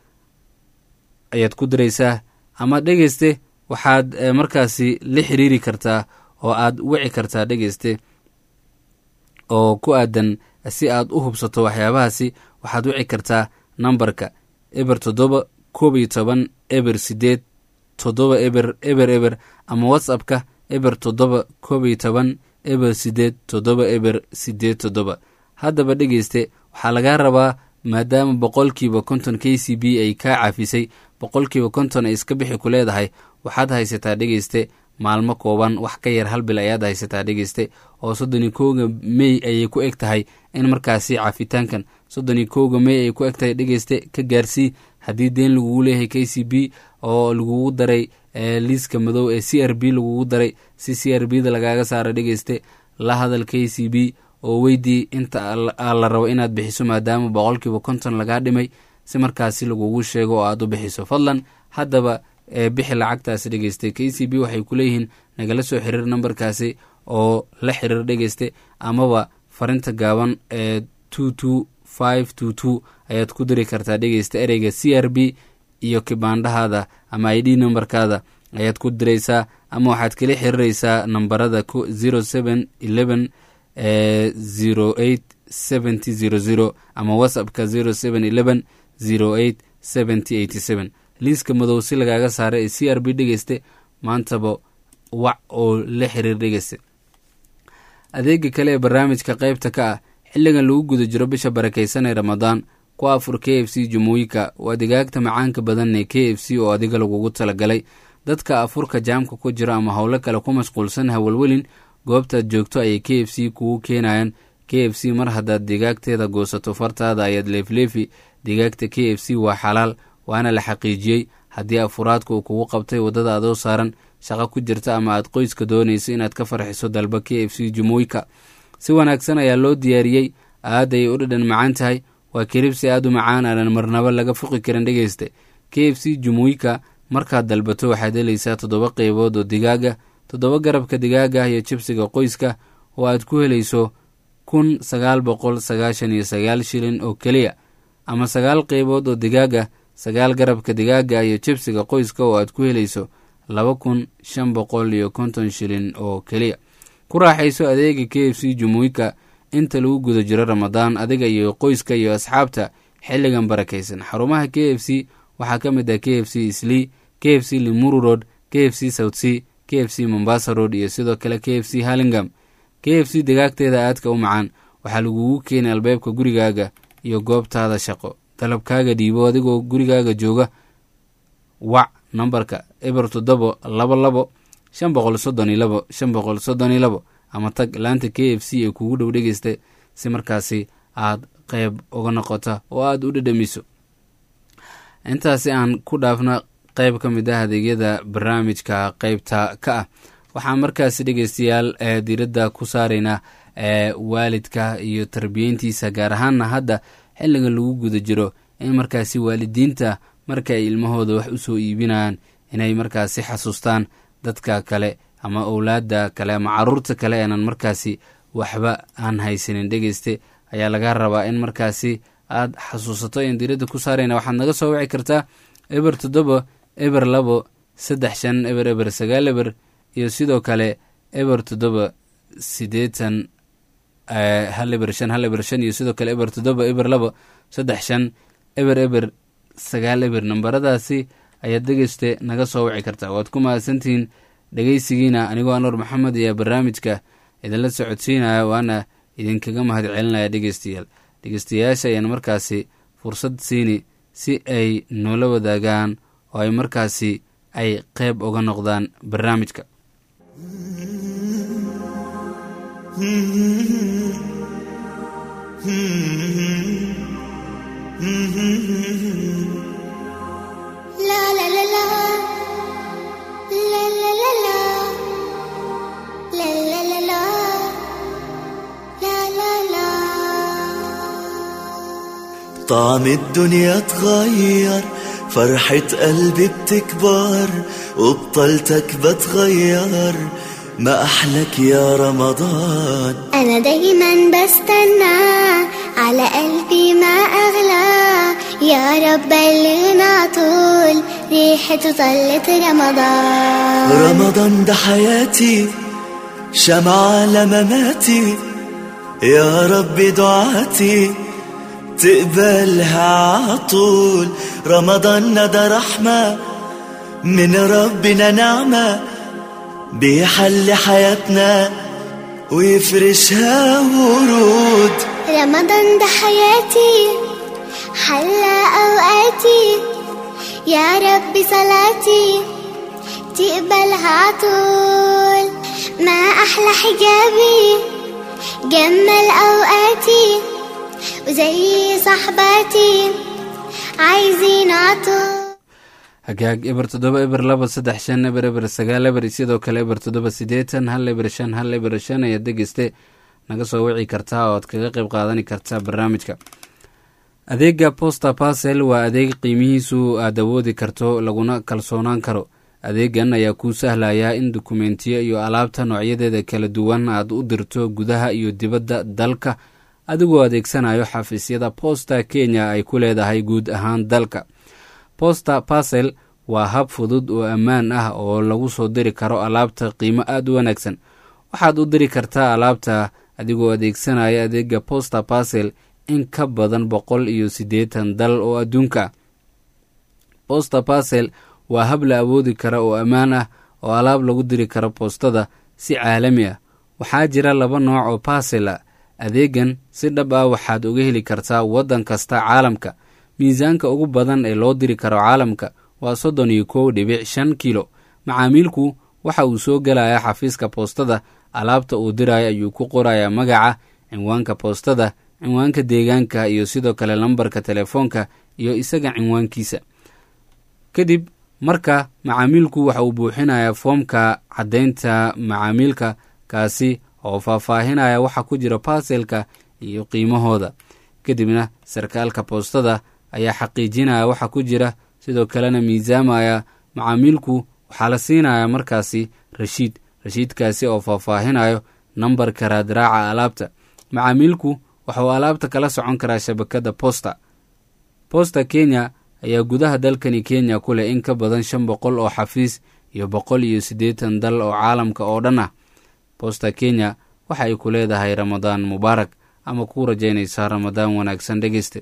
ayaad ku diraysaa. ama dhegeyste waxaad markaasi la xiriiri kartaa oo aad wici kartaa dhegeyste oo ku aadan si aad u hubsato waxyaabahaasi. waxaad wici kartaa nambarka eber toddoba koob iyo toban eber sideed toddoba eber eber eber ama whatsappka eber toddoba koob iyo toban eber sideed toddoba eber sideed toddoba. haddaba dhegeyste waxaa lagaa rabaa maadaama boqolkiiba konton k c b ay kaa caafisay, boqolkiiba konton ay iska bixi ku leedahay, waxaad haysataa dhegeyste maalmo kooban, wax ka yar hal bil ayaad haysataa dhegeyste, oo soddon iyo kowga may ayay ku eg tahay in markaasi caafitaankan soddon iyo kowga may ayay ku eg tahay dhegeyste ka gaarsii. haddii deen lagugu leeyahay k c b oo lagugu daray liiska madow ee c r b lagugu daray, si c r b da lagaaga saara dhegeyste, la hadal k c b oo weydii inta la rabo inaad bixiso maadaama boqolkiiba konton lagaa dhimay, si markaasi lagugu sheego oo aad u bixiso. fadlan haddaba bixi lacagtaasi dhegeyste. k c b waxay ku leeyihiin nagala soo xiriir nambarkaasi oo la xiriir dhegeyste, amaba farinta gaaban ee two two five two two ayaad ku diri kartaa dhegeyste ereyga c r b iyo kibaandhahaada ama i d nambarkaada ayaad ku diraysaa. ama waxaad kala xiriiraysaa nambarada zero seven eleven zero eight seventy zero zero ama whatsappka zero seven eleven zero eight seventy eighty seven. liiska madow si lagaaga saara ee c r b dhegeyste maantaba wac oo la xiriir dhegeyste. adeega kale ee barnaamijka qaybta ka ah xilligan lagu guda jiro bisha barakaysan ee ramadaan, ku afur k f c jumooyinka waa digaagta macaanka badan ee k f c oo adiga lagugu talagalay. dadka afurka jaamka ku jira ama howlo kale ku mashquulsan hawalwelin, goobtaad joogto ayay k f c kugu keenayaan. k f c mar haddaad digaagteeda goosato fartaada ayaad leefleefi. digaagta k f c waa xalaal, waana la xaqiijiyey. haddii afuraadka uu kugu qabtay waddada adoo saaran shaqo ku jirta ama aad qoyska doonayso inaad ka farxiso, dalba k f c jumooyinka. si wanaagsan ayaa loo diyaariyey, aad ayay u dhadhan macaan tahay. waa kiribsi aad u macaan aanan marnaba laga fuqi karin dhegeyste. k f c jumooyinka markaad dalbato waxaad helaysaa toddoba qeybood oo digaaga, toddoba garabka digaaga iyo jibsiga qoyska oo aad ku helayso kun sagaal boqol sagaashan iyo sagaal shilin oo keliya, ama sagaal qeybood oo digaaga, sagaal garabka digaaga iyo jibsiga qoyska oo aad ku helayso laba kun shan boqol iyo konton shilin oo keliya. ku raaxayso adeega k f c jumooyinka inta lagu guda jiro ramadaan, adiga iyo qoyska iyo asxaabta xilligan barakaysan. xarumaha k f c waxaa ka mid ah k f c Eastleigh, k f c Limuru Road, k f c South Sea, k f c Mombasa Road iyo sidoo kale k f c Hurlingham. k f c digaagteeda aadka u macaan waxaa lagugu keenay albaabka gurigaaga iyo goobtaada shaqo. dalabkaaga dhiibo adigoo gurigaaga jooga, wac nambarka eber toddoba laba labo shan boqol soddon iyo labo shan boqol soddon iyo labo ama tag laanta k f c ee kugu dhow dhegeysta si markaasi aad qeyb uga noqota oo aad u dhadhamiso. intaasi aan ku dhaafna qeyb ka mid ah adeegyada barnaamijka qeybta ka ah, waxaan markaasi dhegeystayaal diiradda ku saaraynaa waalidka iyo tarbiyeyntiisa, gaar ahaanna hadda xilligan lagu guda jiro in markaasi waalidiinta marka ay ilmahooda wax u soo iibinayaan inay markaasi xasuustaan dadka kale ama owlaada kale ama caruurta kale aanan markaasi waxba aan haysanin dhegeyste ayaa laga rabaa in markaasi aad xasuusato. in diiradda ku saarayna waxaad naga soo wici kartaa eber toddoba eber labo saddex shan eber eber sagaal eber iyo sidoo kale eber toddoba sideetan hal eber shan hal eber shan iyo sidoo kale eber toddoba eber labo saddex shan eber eber sagaal eber. nambaradaasi ayaad dhegeyste naga soo wici kartaa. waad ku mahadsantihiin dhegeysigiina. anigoo anuur maxamed ayaa barnaamijka idinla socodsiinaya, waana idinkaga mahad celinaya dhegeystayaal. dhegeystayaasha ayaan markaasi fursad siini si ay noola wadaagaan oo ay markaasi ay qayb uga noqdaan barnaamijka. La la la la la la la la la la la la la la la. طعم الدنيا اتغير، فرحة قلبي بتكبر، وبطلتك بتغير، ما أحلك يا رمضان. أنا دايما بستنى، على قلبي ما أغلى، يا رب بلغنا طول ريحته طلت رمضان. رمضان ده حياتي، شمعة لمماتي، يا رب دعاتي تقبلها عطول. رمضان ده رحمة من ربنا، نعمة بيحل حياتنا ويفرشها ورود. رمضان ده حياتي، حلى أوقاتي، يا رب صلاتي تقبلها عطول. ما أحلى حجابي جمل أوقاتي، وزي صحباتي عايزين عطول. hagaag eber toddoba eber laba saddex shan eber eber sagaal eber sidoo kale eber toddoba sideetan hal eber shan hal eber shan ayaad dhegeyste naga soo wici kartaa oo aad kaga qayb qaadani kartaa barnaamijka. adeega posta parcel waa adeeg qiimihiisu aad awoodi karto laguna kalsoonaan karo. adeegan ayaa kuu sahlayaa in dukumentiyo iyo alaabta noocyadeeda kala duwan aad u dirto gudaha iyo dibadda dalka adigoo adeegsanayo xafiisyada Posta Kenya ay ku leedahay guud ahaan dalka. Posta Parcel waa hab fudud oo ammaan ah oo lagu soo diri karo alaabta qiimo aad u wanaagsan. waxaad u diri kartaa alaabta adigoo adeegsanaya adeega Posta Parcel in ka badan boqol iyo siddeetan dal oo adduunka. Posta Parcel waa hab la awoodi kara oo ammaan ah oo alaab lagu diri karo postada si caalami ah. waxaa jira laba nooc oo parcel ah. adeegan si dhab ah waxaad uga heli kartaa waddan kasta caalamka. miisaanka ugu badan ee loo diri karo caalamka waa soddon iyo kow dhibic shan kilo. macaamiilku waxa uu soo gelayaa xafiiska postada, alaabta uu dirayo ayuu ku qorayaa magaca, cinwaanka postada, cinwaanka deegaanka iyo sidoo kale lambarka telefoonka iyo isaga cinwaankiisa. kadib marka macaamiilku waxa uu buuxinayaa foomka caddaynta macaamilka kaasi oo faahfaahinaya waxa ku jira parcelka iyo qiimahooda. kadibna sarkaalka postada ayaa xaqiijinaya waxa ku jira, sidoo kalena miisaamaya. macaamiilku waxaa la siinayaa markaasi rashiid rashiidkaasi oo faahfaahinayo nambarka raadraaca alaabta. macaamiilku waxauu alaabta kala socon karaa shabakada Posta. Posta Kenya ayaa gudaha dalkani Kenya ku leh in ka badan shan boqol oo xafiis iyo boqol iyo siddeetan dal oo caalamka oo dhan ah. Posta Kenya waxa ay ku leedahay Ramadaan Mubaarak ama ku rajaynaysaa Ramadaan wanaagsan dhegeyste.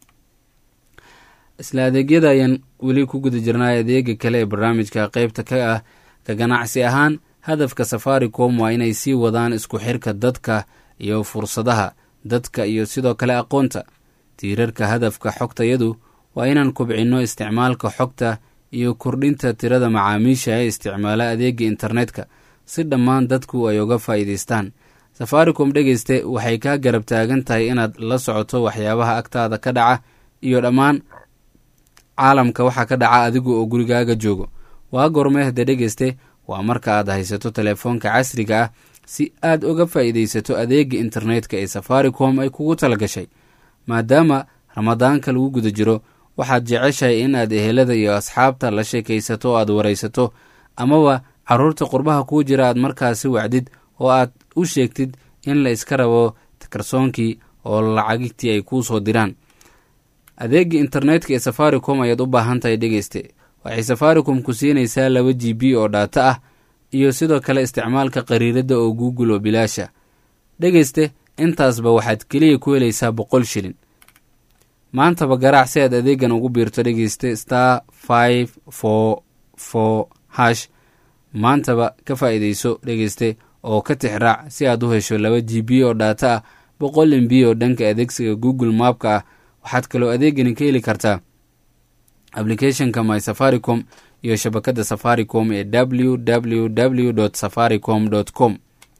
isla adeegyada ayaan weli ku guda jirnay adeega kale ee barnaamijka qaybta ka ah ka ganacsi ahaan. hadafka Safaricom waa inay sii wadaan isku xirka dadka iyo fursadaha dadka iyo sidoo kale aqoonta. tiirarka hadafka xogtayadu waa inaan kubcinno isticmaalka xogta iyo kordhinta tirada macaamiisha ee isticmaala adeega internetka si dhammaan dadku ay uga faa'iidaystaan. Safaricom dhegeyste waxay ka garab taagan tahay inaad la socoto waxyaabaha agtaada ka dhaca iyo dhammaan caalamka waxa ka dhaca adigu oo gurigaaga joogo. waa goormee hada dhegeyste waa marka aad haysato telefoonka casriga ah si aad uga faa'iidaysato adeega internetka ee Safaricom ay kugu talagashay. maadaama ramadaanka lagu guda jiro, waxaad jeceshahay in aad ehelada iyo asxaabta la sheekaysato oo aad waraysato, amaba caruurta qurbaha kuu jira aad markaasi wacdid oo aad u sheegtid in la iska rabo takarsoonkii oo lacagtii ay kuu soo diraan. adeega internetka ee Safaricom ayaad u baahan tahay dhegeyste. waxay Safaricom ku siinaysaa laba G B oo data ah iyo sidoo kale isticmaalka qariirada oo Google oo bilaasha. dhegeyste intaasba waxaad kaliya ku helaysaa boqol shilin. maantaba garaac si aad adeegan ugu biirto dhegeyste star five four four hash. maantaba ka faa'iidayso dhegeyste oo ka tixraac si aad u hesho laba G B oo data ah, boqol M B oo dhanka adeegsiga Google Mapka ah. waxaad kaloo adeegani ka heli kartaa applicationka my safaricom iyo shabakada safaricom ee w w w dot safaricom dot com.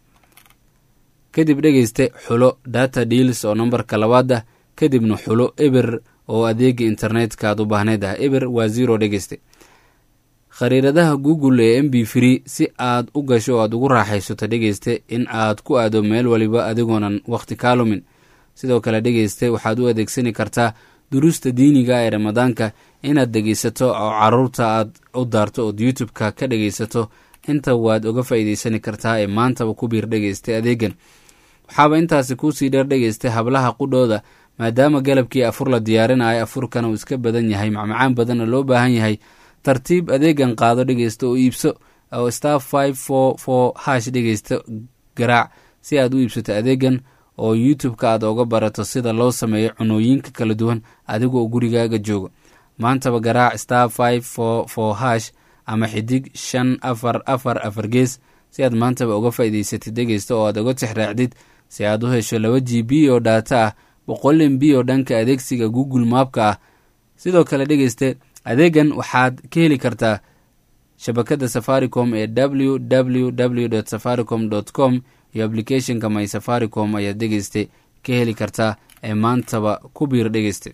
kadib dhegeyste xulo data deals oo nambarka labaad ah, kadibna xulo eber oo adeega internetka aad u baahneed ah. eber waa zero dhegeyste. khariiradaha google ee m b free si aad u gasho oo aad ugu raaxaysato dhegeyste in aad ku aado meel waliba adigoonan waqti kaa lumin. sidoo kale dhegeyste waxaad u adeegsani kartaa duruusta diiniga ee ramadaanka inaad dhegeysato oo caruurta aad u daarto ood youtube-ka ka dhegeysato inta waad uga faa'iidaysani kartaa ee maantaba ku biir dhegeyste adeegan. waxaaba intaasi kuusii dheer dhegeyste hablaha qudhooda maadaama galabkii afur la diyaarinayo afurkan uu iska badan yahay macmacaan badanna loo baahan yahay tartiib adeegan qaado dhegeysta oo iibso oo star five four four hash dhegeysta garaac si aad u iibsato adeegan oo youtube-ka aad oga barato sida loo sameeyo cunooyinka kala duwan adigoo gurigaaga jooga. maantaba garaac star five four four hash ama xidig shan afar afar afar gees si aad maantaba uga faa'iidaysatid dhegeysta oo aad uga tixraacdid si aad u hesho laba g b oo dhaata ah, boqol m b oo dhanka adeegsiga google maapka ah. sidoo kale dhegeyste adeegan waxaad ka heli kartaa shabakada safaricom ee w w w dot safaricom dot com iyo applicationka my safaricom ayaad dhegeyste ka heli kartaa ee maantaba ku biir dhegeyste.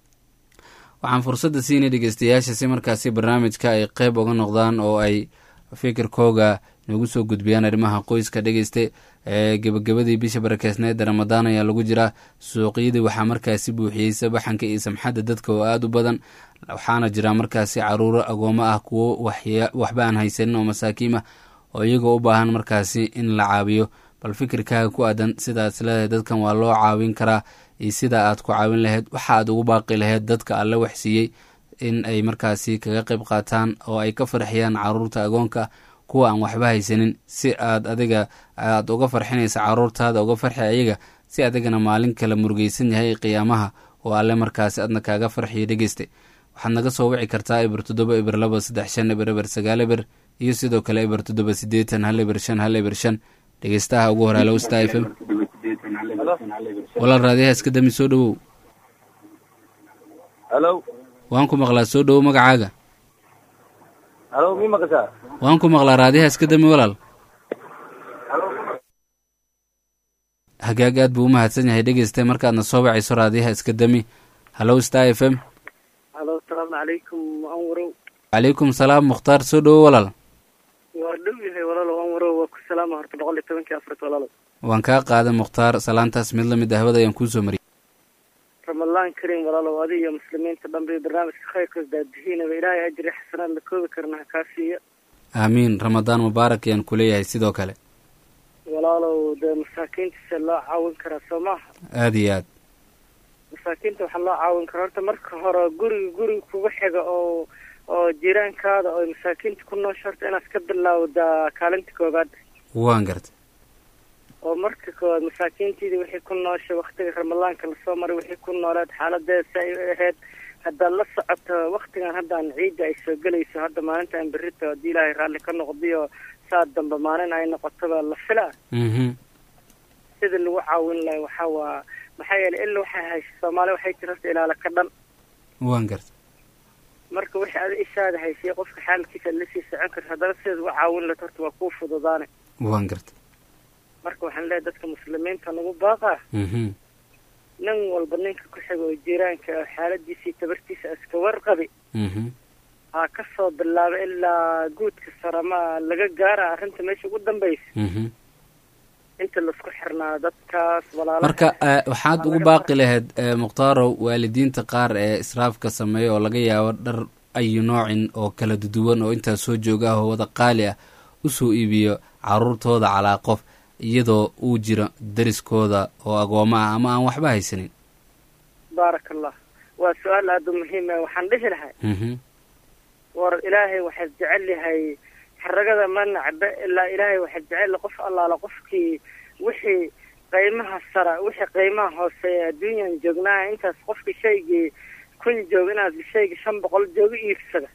waxaan fursadda siinay dhegeystayaasha si markaasi barnaamijka ay qeyb uga noqdaan oo ay fikirkooga noogu soo gudbiyaan arrimaha qoyska dhegeyste. ee gebagabadii bisha barakeysneed ramadaan ayaa lagu jiraa. suuqyadii waxaa markaasi buuxiyey sabaxanka iyo samxadda dadka oo aada u badan, waxaana jira markaasi caruuro agoomo ah, kuwo waxba aan haysanin oo masaakiin ah oo iyagoo u baahan markaasi in la caawiyo. bal fikirkaaga ku aadan sidaad isleedahay dadkan waa loo caawin karaa iyo sida aad ku caawin lahayd, waxa aad ugu baaqi lahayd dadka alla waxsiiyey in ay markaasi kaga qayb qaataan oo ay ka farxiyaan caruurta agoonka kuwa aan waxba haysanin, si aad adiga aad uga farxinaysa caruurtaada uga farxi ayaga, si adigana maalin kale murugeysan yahay qiyaamaha oo alle markaasi adna kaaga farxiyo dhegeyste. waxaad naga soo wici kartaa eber toddoba eber laba saddex shan eber eber sagaal eber iyo sidoo kale eber toddoba siddeetan hal eber shan hal eber shan. dhegeystaha ugu hore alo star f m. walaal raadiyaha iska dami soo dhawow. halo waan ku maqlaa soo dhawow magacaaga. halo mi maqashaa? waan ku maqlaa raadiyaha iska dami walaal. hagaag aad buu u mahadsan yahay dhegeyste markaadna soo wacayso raadiyaha iska dami. halo star f m. halo asalaamu calaykum anwarow. calaykum salaam mukhtaar soo dhawow walaal. waa dhow yahay walaalow anwarow, waa ku salaama horta boqol iyo tobankii afarta walaalow. waan kaa qaaday mukhtaar, salaantaas mid lamid ah hawada ayaan kuusoo mariyay. ramadaan kariim walaalow, adi iyo muslimiinta dhanbe barnaamijka khayrkaas daadihiinaba ilaahay ajri xasanaad la koobi karna ha kaa siiya. aamiin. ramadaan mubaarak ayaan kuleeyahay sidoo kale. walaalow dee masaakiintiisa loo caawin karaa soo maaha? aada iyo aad. masaakiinta waxaa loo caawin karaa horta marka hore guriga guriga kuga xiga oo oo jiiraankaada oo masaakiinta ku noosha horta inaad ka bilowdaa kaalinta koobaad. waan gartay. oo marka koowaad masaakiintiidii wixii ku noosha waktiga ramadaanka lasoo maray wixii ku nooleed xaaladeeda si ay u ahayd haddaad la socoto waktigan haddaan ciidda ay soo gelayso hadda maalinta aan berrito haddii ilaahay raalli ka noqdiyo saa dambe maalin ay noqotoba la filaa sida lagu caawin lahay waxaa waa maxaa yeelay illa waxay haysa soomaali waxay jira horta ilaala ka dhan. waan gartay. marka wixii ada ishaada haysay qofka xaalkiisa lasii socon karta haddana sidaad uga caawin lahayd horta waa kuu fududaane. waan gartay. marka waxaan leeyahay dadka muslimiinta nagu baaqaa nin walba ninka ku xiga oo jiiraanka xaaladiisii tabartiisa iska warqabi ha ka soo bilaaba ilaa guudka sarama laga gaara arrinta meesha ugu dambaysa inta laisku xirnaa dadkaas walaalaha. marka waxaad ugu baaqi lahayd mukhtaaro waalidiinta qaar ee israafka sameeya oo laga yaabo dhar ayu noocin oo kala duwan oo intaas soo jooga ah oo wada qaali ah usoo iibiyo caruurtooda calaa qof iyadoo uu jiro dariskooda oo agooma ah ama aan waxba haysanin. baaraka allah, waa su-aal aada u muhiim ah. waxaan dhihi lahay war ilaahay waxaad jecel yahay xaragada ma nacba ilaa ilaahay waxaad jecel qof allaala qofkii wixii qiimaha sara wixii qiimaha hooseeya adduunyan joognaa intaas qofkii shaygii kun joog inaad shaygii shan boqol jooga iibsada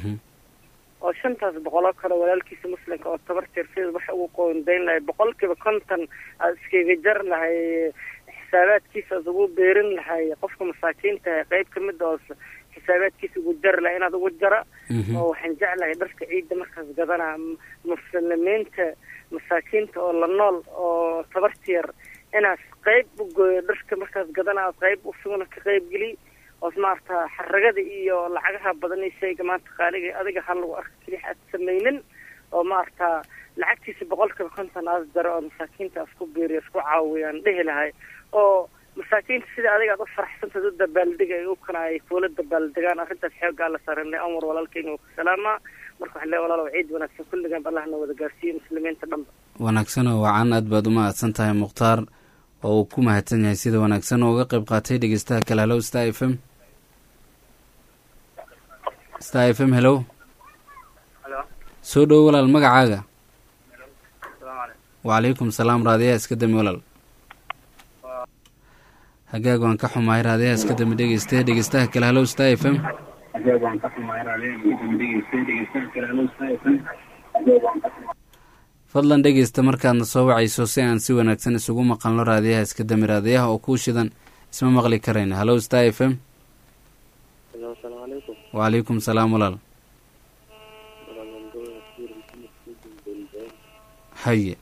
oo shantaas boqoloo kale walaalkiisa muslimka oo tabar tirfid wax ugu qoondayn lahay boqolkiiba konton aad iskaga jar lahay xisaabaadkiisa ugu beerin lahay qofka masaakiinta qayb ka mid oo xisaabaadkiisa ugu jar la inaad ugu jara oo waxaan jeclahay dharka ciidda markaas gadanaa muslimiinta masaakiinta oo la nool oo tabartiyar inaad qayb u gooyo dharka markaas gadanaa qayb u sugna ka qayb geli oo maarta xaragada iyo lacagaha badan ee shayga maanta qaaliga adiga hal lagu arko kaliya aad sameeynin oo maarta lacagtiisa boqolkiiba konton aad daro oo masaakiinta isku beeriyo isku caawiyaan dhihi lahay oo masaakiinta sida adiga aad u faraxsantahay u dabaaldega ay u kana ay kula dabaaldegaan arrintaas xoogaa la saaranay amar walaalkayga oo salaama marka waxaan leeyahay walaalow ciid wanaagsan kulligaan allahna wada gaarsiiyo muslimiinta dhanba wanaagsan oo wacan aad baad u mahadsan tahay mukhtaar oo uu ku mahadsan yahay sida wanaagsan oo uga qayb qaatay dhegeystaha kale hello star f m star f m hello halo soo dhow walaal magacaaga assalaamu calaykum wacalaykum salaam raadiyaha iska dami walaal hagaag waan ka xumahay raadiyaha iska dami dhegeyste dhegeystaha kale hello star f m fadlan dhegeysta markaadna soo wacayso si aan si wanaagsan isugu maqalno raadiyaha iska dami raadiyaha oo kuu shidan isma maqli karayna hello star f m wacalaykum salaam walaal haye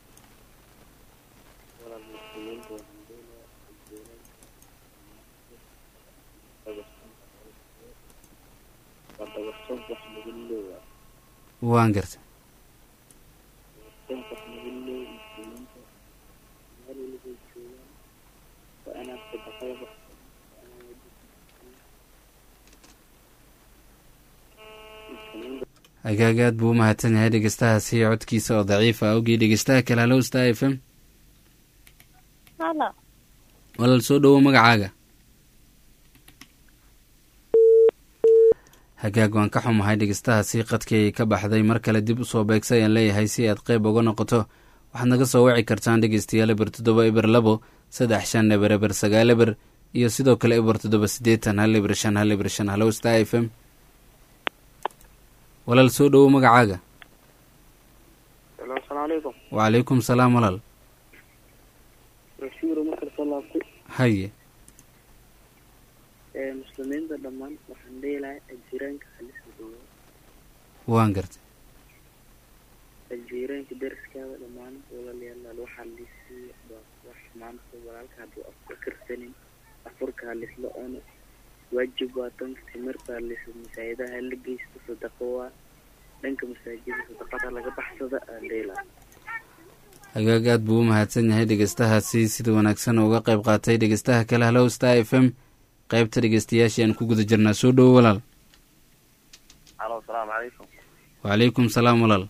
waan garta agaagaad buu u mahadsan yahay dhegeystahaasi codkiisa oo daciifa awgii dhegeystaha kale hello star f m halo walaal soo dhowo magacaaga hagaag waan ka xumahay dhegeystahaasi qadkii ka baxday mar kale dib usoo beegsa ayaan leeyahay si aad qayb uga noqoto waxaad naga soo wici kartaan dhegeystayaal eber toddoba eber labo saddex shan eber eber sagaal eber iyo sidoo kale eber toddoba siddeetan hal eber shan hal eber shan hello star f m walaal soo dhowo magacaaga assalaamu calaykum wacalaykum salaam walaal rasuul marka soo laabtay haye ee muslimiinta dhammaan waxaan leeyahay ajiraanka halisada waan gartay ajiraanka dariskaada dhammaan walaalayaal waxaa lisii wax maanta walaalka hadduu afka karsanin afurka lisla ono waajib waa danka timirta lisa masaajidaha la geysto sadaqa waa dhanka masaajida sadaqada laga baxsada aan leeyahay hagaag aad buu u mahadsan yahay dhegeystahaasi sida wanaagsan uga qayb qaatay dhegeystaha kale hello star f m qaybta dhegeystayaashii aan ku guda jirnaa soo dhowo walaal halo assalaamu calaykum wacalaykum salaam walaal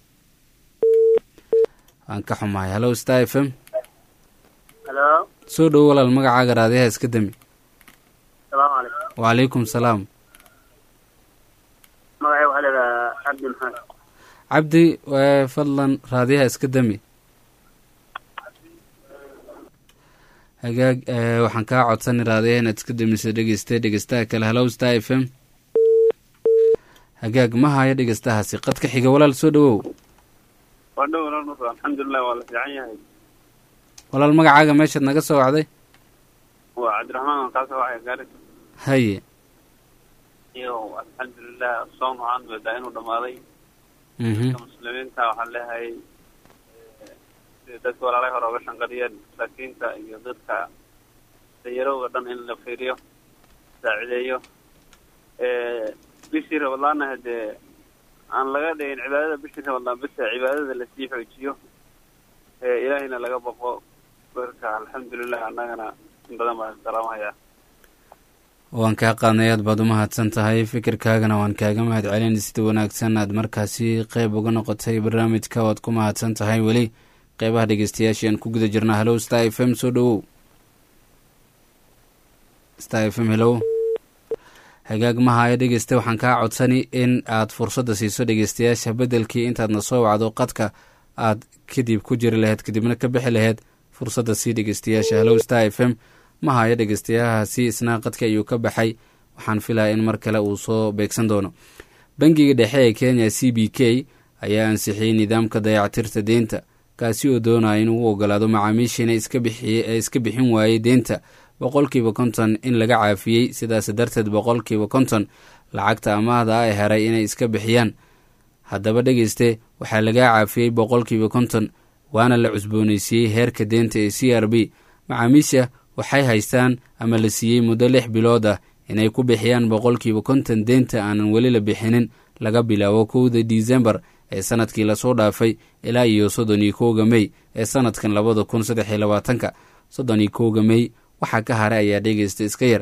waan ka xumahay hello star f m halo soo dhowo walaal magacaaga raadiyaha iska dami assalaamu calaykum wacalaykum salaam magacay waxaa leedaha cabdi maxamed cabdi fadlan raadiyaha iska dami hagaag waxaan kaa codsanay raadiyaha inaad iska damiso dhegeyste dhegeystaha kale hello star f m hagaag ma hayo dhegeystahaasi qadka xiga walaal soo dhowow waa dhow walaal nusra alxamdulilah waa la fiican yahay walaal magacaaga meeshaad naga soo wacday waa cabdiraxmaan aan kaa soo wacay gaarisa haye iyo alxamdulilah soon waxaan moodaa inuu dhamaaday dadka muslimiinta waxaan leeyahay sida dadka walaalay hore oga shanqadiyeen masaakiinta iyo dadka dayarowga dhan in la fiiriyo saacideeyo bishii rabadaana hadee aan laga dhigin cibaadada bishii rabadaan bise cibaadada lasii xoojiyo ilaahayna laga baqo marka alxamdulilah annagana in badan baan salaamahayaa waan kaa qaadnay aad baad u mahadsan tahay fikirkaagana waan kaaga mahad celin sida wanaagsan aad markaasi qayb uga noqotay barnaamijka waad ku mahadsan tahay weli qaybaha dhegeystayaashii aan ku guda jirnaa hello star f m soo dhowow star f m hello hagaag mahaayo dhegeysta waxaan kaa codsani in aad fursadda siiso dhegeystayaasha beddelkii intaadna soo wacdo qadka aad kadib ku jiri lahayd kadibna ka bixi lahayd fursadda sii dhegeystayaasha hello star f m ma hayo dhegeystayahaasi isna qadka ayuu ka baxay waxaan filaya in mar kale uu soo beegsan doono bangiga dhexe ee kenya c b k ayaa ansixiyey nidaamka dayactirta deynta kaasi oo doonaya inuu u ogolaado macaamiishiina iska bixin waayey deenta boqolkiiba konton in laga caafiyey, sidaas darteed boqolkiiba konton lacagta amaahda ay haray inay iska bixiyaan. haddaba dhegeyste waxaa lagaa caafiyey boqolkiiba konton, waana la cusboonaysiiyey heerka deenta ee c r b. macaamiisha waxay haystaan ama la siiyey muddo lix bilood ah inay ku bixiyaan boqolkiiba konton deenta aanan weli la bixinin laga bilaabo kowda disembar ee sanadkii lasoo dhaafay ilaa iyo soddon iyo kowga mey ee sanadkan labada kun saddex iyo labaatanka. soddon iyo kowga mey waxaa ka haray ayaa dhegeysta iska yar.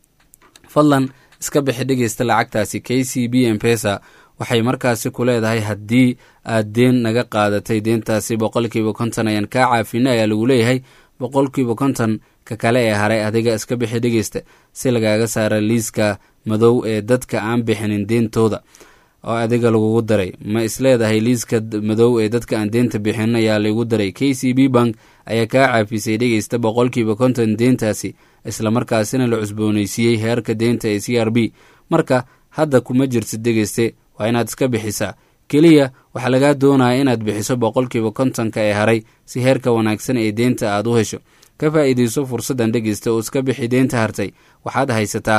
fadlan iska bixi dhegeysta lacagtaasi. k c b mpesa waxay markaasi ku leedahay haddii aad deen naga qaadatay deentaasi boqolkiiba konton ayaan kaa caafina ayaa lagu leeyahay. boqolkiiba konton ka kale ee haray adiga iska bixi dhegeysta si lagaaga saara liiska madow ee dadka aan bixinin deentooda oo adiga lagugu daray. ma isleedahay liiska madow ee dadka aan deenta bixinin ayaa lagu daray. k c b bank ayaa kaa caafisay dhegeysta boqolkiiba konton deentaasi, islamarkaasina la cusboonaysiiyey heerka deenta ee c r b. marka hadda kuma jirtid dhegeyste, waa inaad iska bixisaa. keliya waxaa lagaa doonaya inaad bixiso boqolkiiba kontonka ee haray si heerka wanaagsan ee deenta aad u hesho. ka faa'iidayso fursaddan dhegeysta oo iska bixi deenta hartay. waxaad haysataa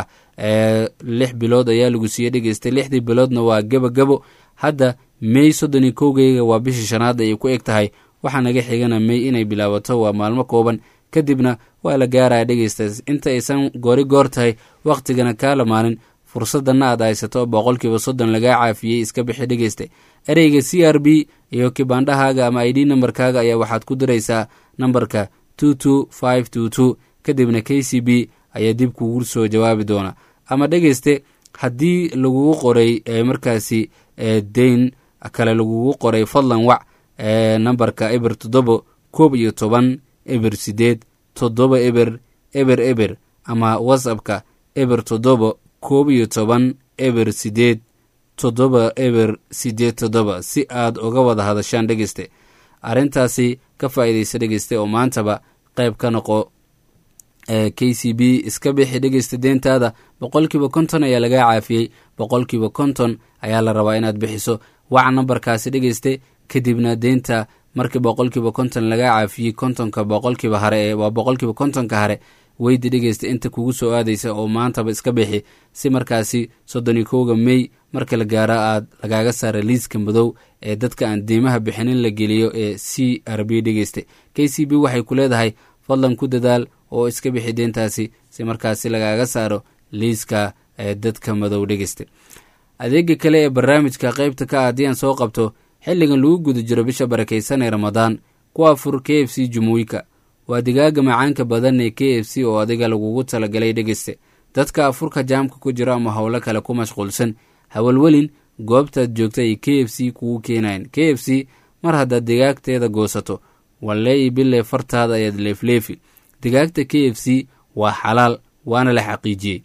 lix bilood ayaa lagu siiyey dhegeysta. lixdii biloodna waa gebagabo. hadda mey soddon iyo kowgeyga waa bishii shanaad ayay ku eg tahay. waxaa naga xigana mey inay bilaabato waa maalmo kooban, kadibna waa la gaaraya dhegeysta. inta aysan goori goor tahay wakhtigana kaa lamaanin, fursadana aad haysato boqolkiiba soddon lagaa caafiyey iska bixi dhegeysta. ereyga c r b iyo kibandhahaaga ama i d nambarkaaga ayaa waxaad ku diraysaa nambarka two two five two two, kadibna k c b ayaa dib kugu soo jawaabi doona. ama dhegeyste haddii lagugu qoray markaasi deyn kale lagugu qoray, fadlan wac nambarka eber toddoba koob iyo toban eber sideed toddoba eber eber eber ama whatsappka eber toddoba koob iyo toban eber sideed toddoba eber sideed toddoba si aad uga wada hadashaan dhegeyste. arrintaasi ka faa'iidaysa dhegeyste oo maantaba qayb ka noqo k c b iska bixi dhegeysta deentaada. boqolkiiba konton ayaa lagaa caafiyey, boqolkiiba konton ayaa la rabaa inaad bixiso. wac nambarkaasi dhegeyste, kadibna deenta markii boqolkiiba konton lagaa caafiyey kontonka boqolkiiba hare waa boqolkiiba kontonka hare weydi dhegeysta inta kugu soo aadaysa oo maantaba iska bixi si markaasi soddon iyo kowga mey marka la gaaro aad lagaaga saara liiska madow ee dadka aan deymaha bixinin la geliyo ee c r b dhegeysta. k c b waxay ku leedahay fadlan ku dadaal oo iska bixi deentaasi si markaasi lagaaga saaro liiska ee dadka madow dhegeysta. adeega kale ee barnaamijka qaybta ka ah haddii aan soo qabto, xilligan lagu guda jiro bisha barakaysan ee ramadaan, ku afur k f c jumuuyka. waa digaaga macaanka badan ee k f c oo adiga lagugu talagalay dhegeyste. dadka afurka jaamka ku jira ama howlo kale ku mashquulsan, hawalwelin goobtaad joogta ay k f c kugu keenayan. k f c mar haddaad digaagteeda goosato, walleey bille fartaada ayaad leefleefi. digaagta k f c waa xalaal, waana la xaqiijiyey.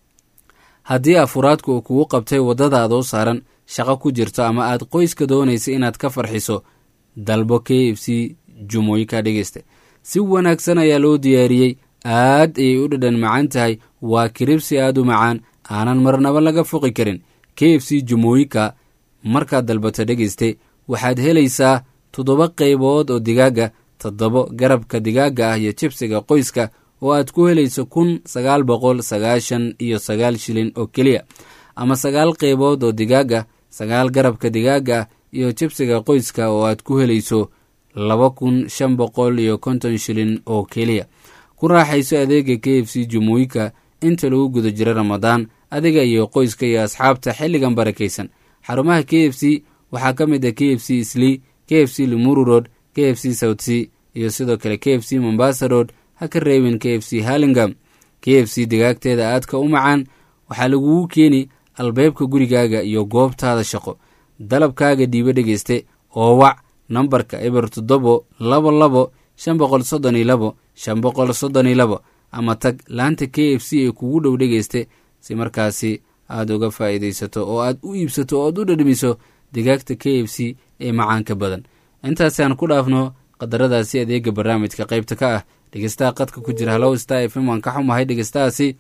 haddii afuraadku uu kugu qabtay waddadaadoo saaran shaqo ku jirto ama aad qoyska doonaysa inaad ka farxiso, dalbo k f c jumuuyka dhegeysta. si wanaagsan ayaa loo diyaariyey, aad ayay u dhadhan macaan tahay. waa kiribsi aad u macaan, aanan marnaba laga foqi karin. k f c jumuuyka markaad dalbato dhegeyste waxaad helaysaa toddoba qaybood oo digaaga, toddobo garabka digaaga ah iyo jibsiga qoyska oo aad ku helayso kun sagaal boqol sagaashan iyo sagaal shilin oo keliya, ama sagaal qaybood oo digaaga, sagaal garabka digaaga ah iyo jibsiga qoyska oo aad ku helayso laba kun shan boqol iyo konton shilin oo keliya. ku raaxayso adeega k f c jumuuyka inta lagu guda jiro ramadaan, adiga iyo qoyska iyo asxaabta xilligan barakaysan. xarumaha k f c waxaa ka mid ah k f c sli, k f c limuru road, k f c south c iyo sidoo kale k f c mombasa road. ha ka reebin k f c halingam. k f c digaagteeda aadka u macaan waxaa lagugu keeni albaabka gurigaaga iyo goobtaada shaqo. dalabkaaga dhiibo dhegeyste oo wac nambarka eber toddobo labo labo shan boqol soddon iyo labo shan boqol soddon iyo labo ama tag laanta k f c ee kugu dhow dhegeyste si markaasi aad uga faa'iidaysato oo aad u iibsato oo aad u dhadhamiso digaagta k f c ee macaanka badan. intaasi aan ku dhaafno qadaradaasi adeega barnaamijka qaybta ka ah. dhegeystaha qadka ku jira hallow star f m waan ka xumahay dhegeystahaasi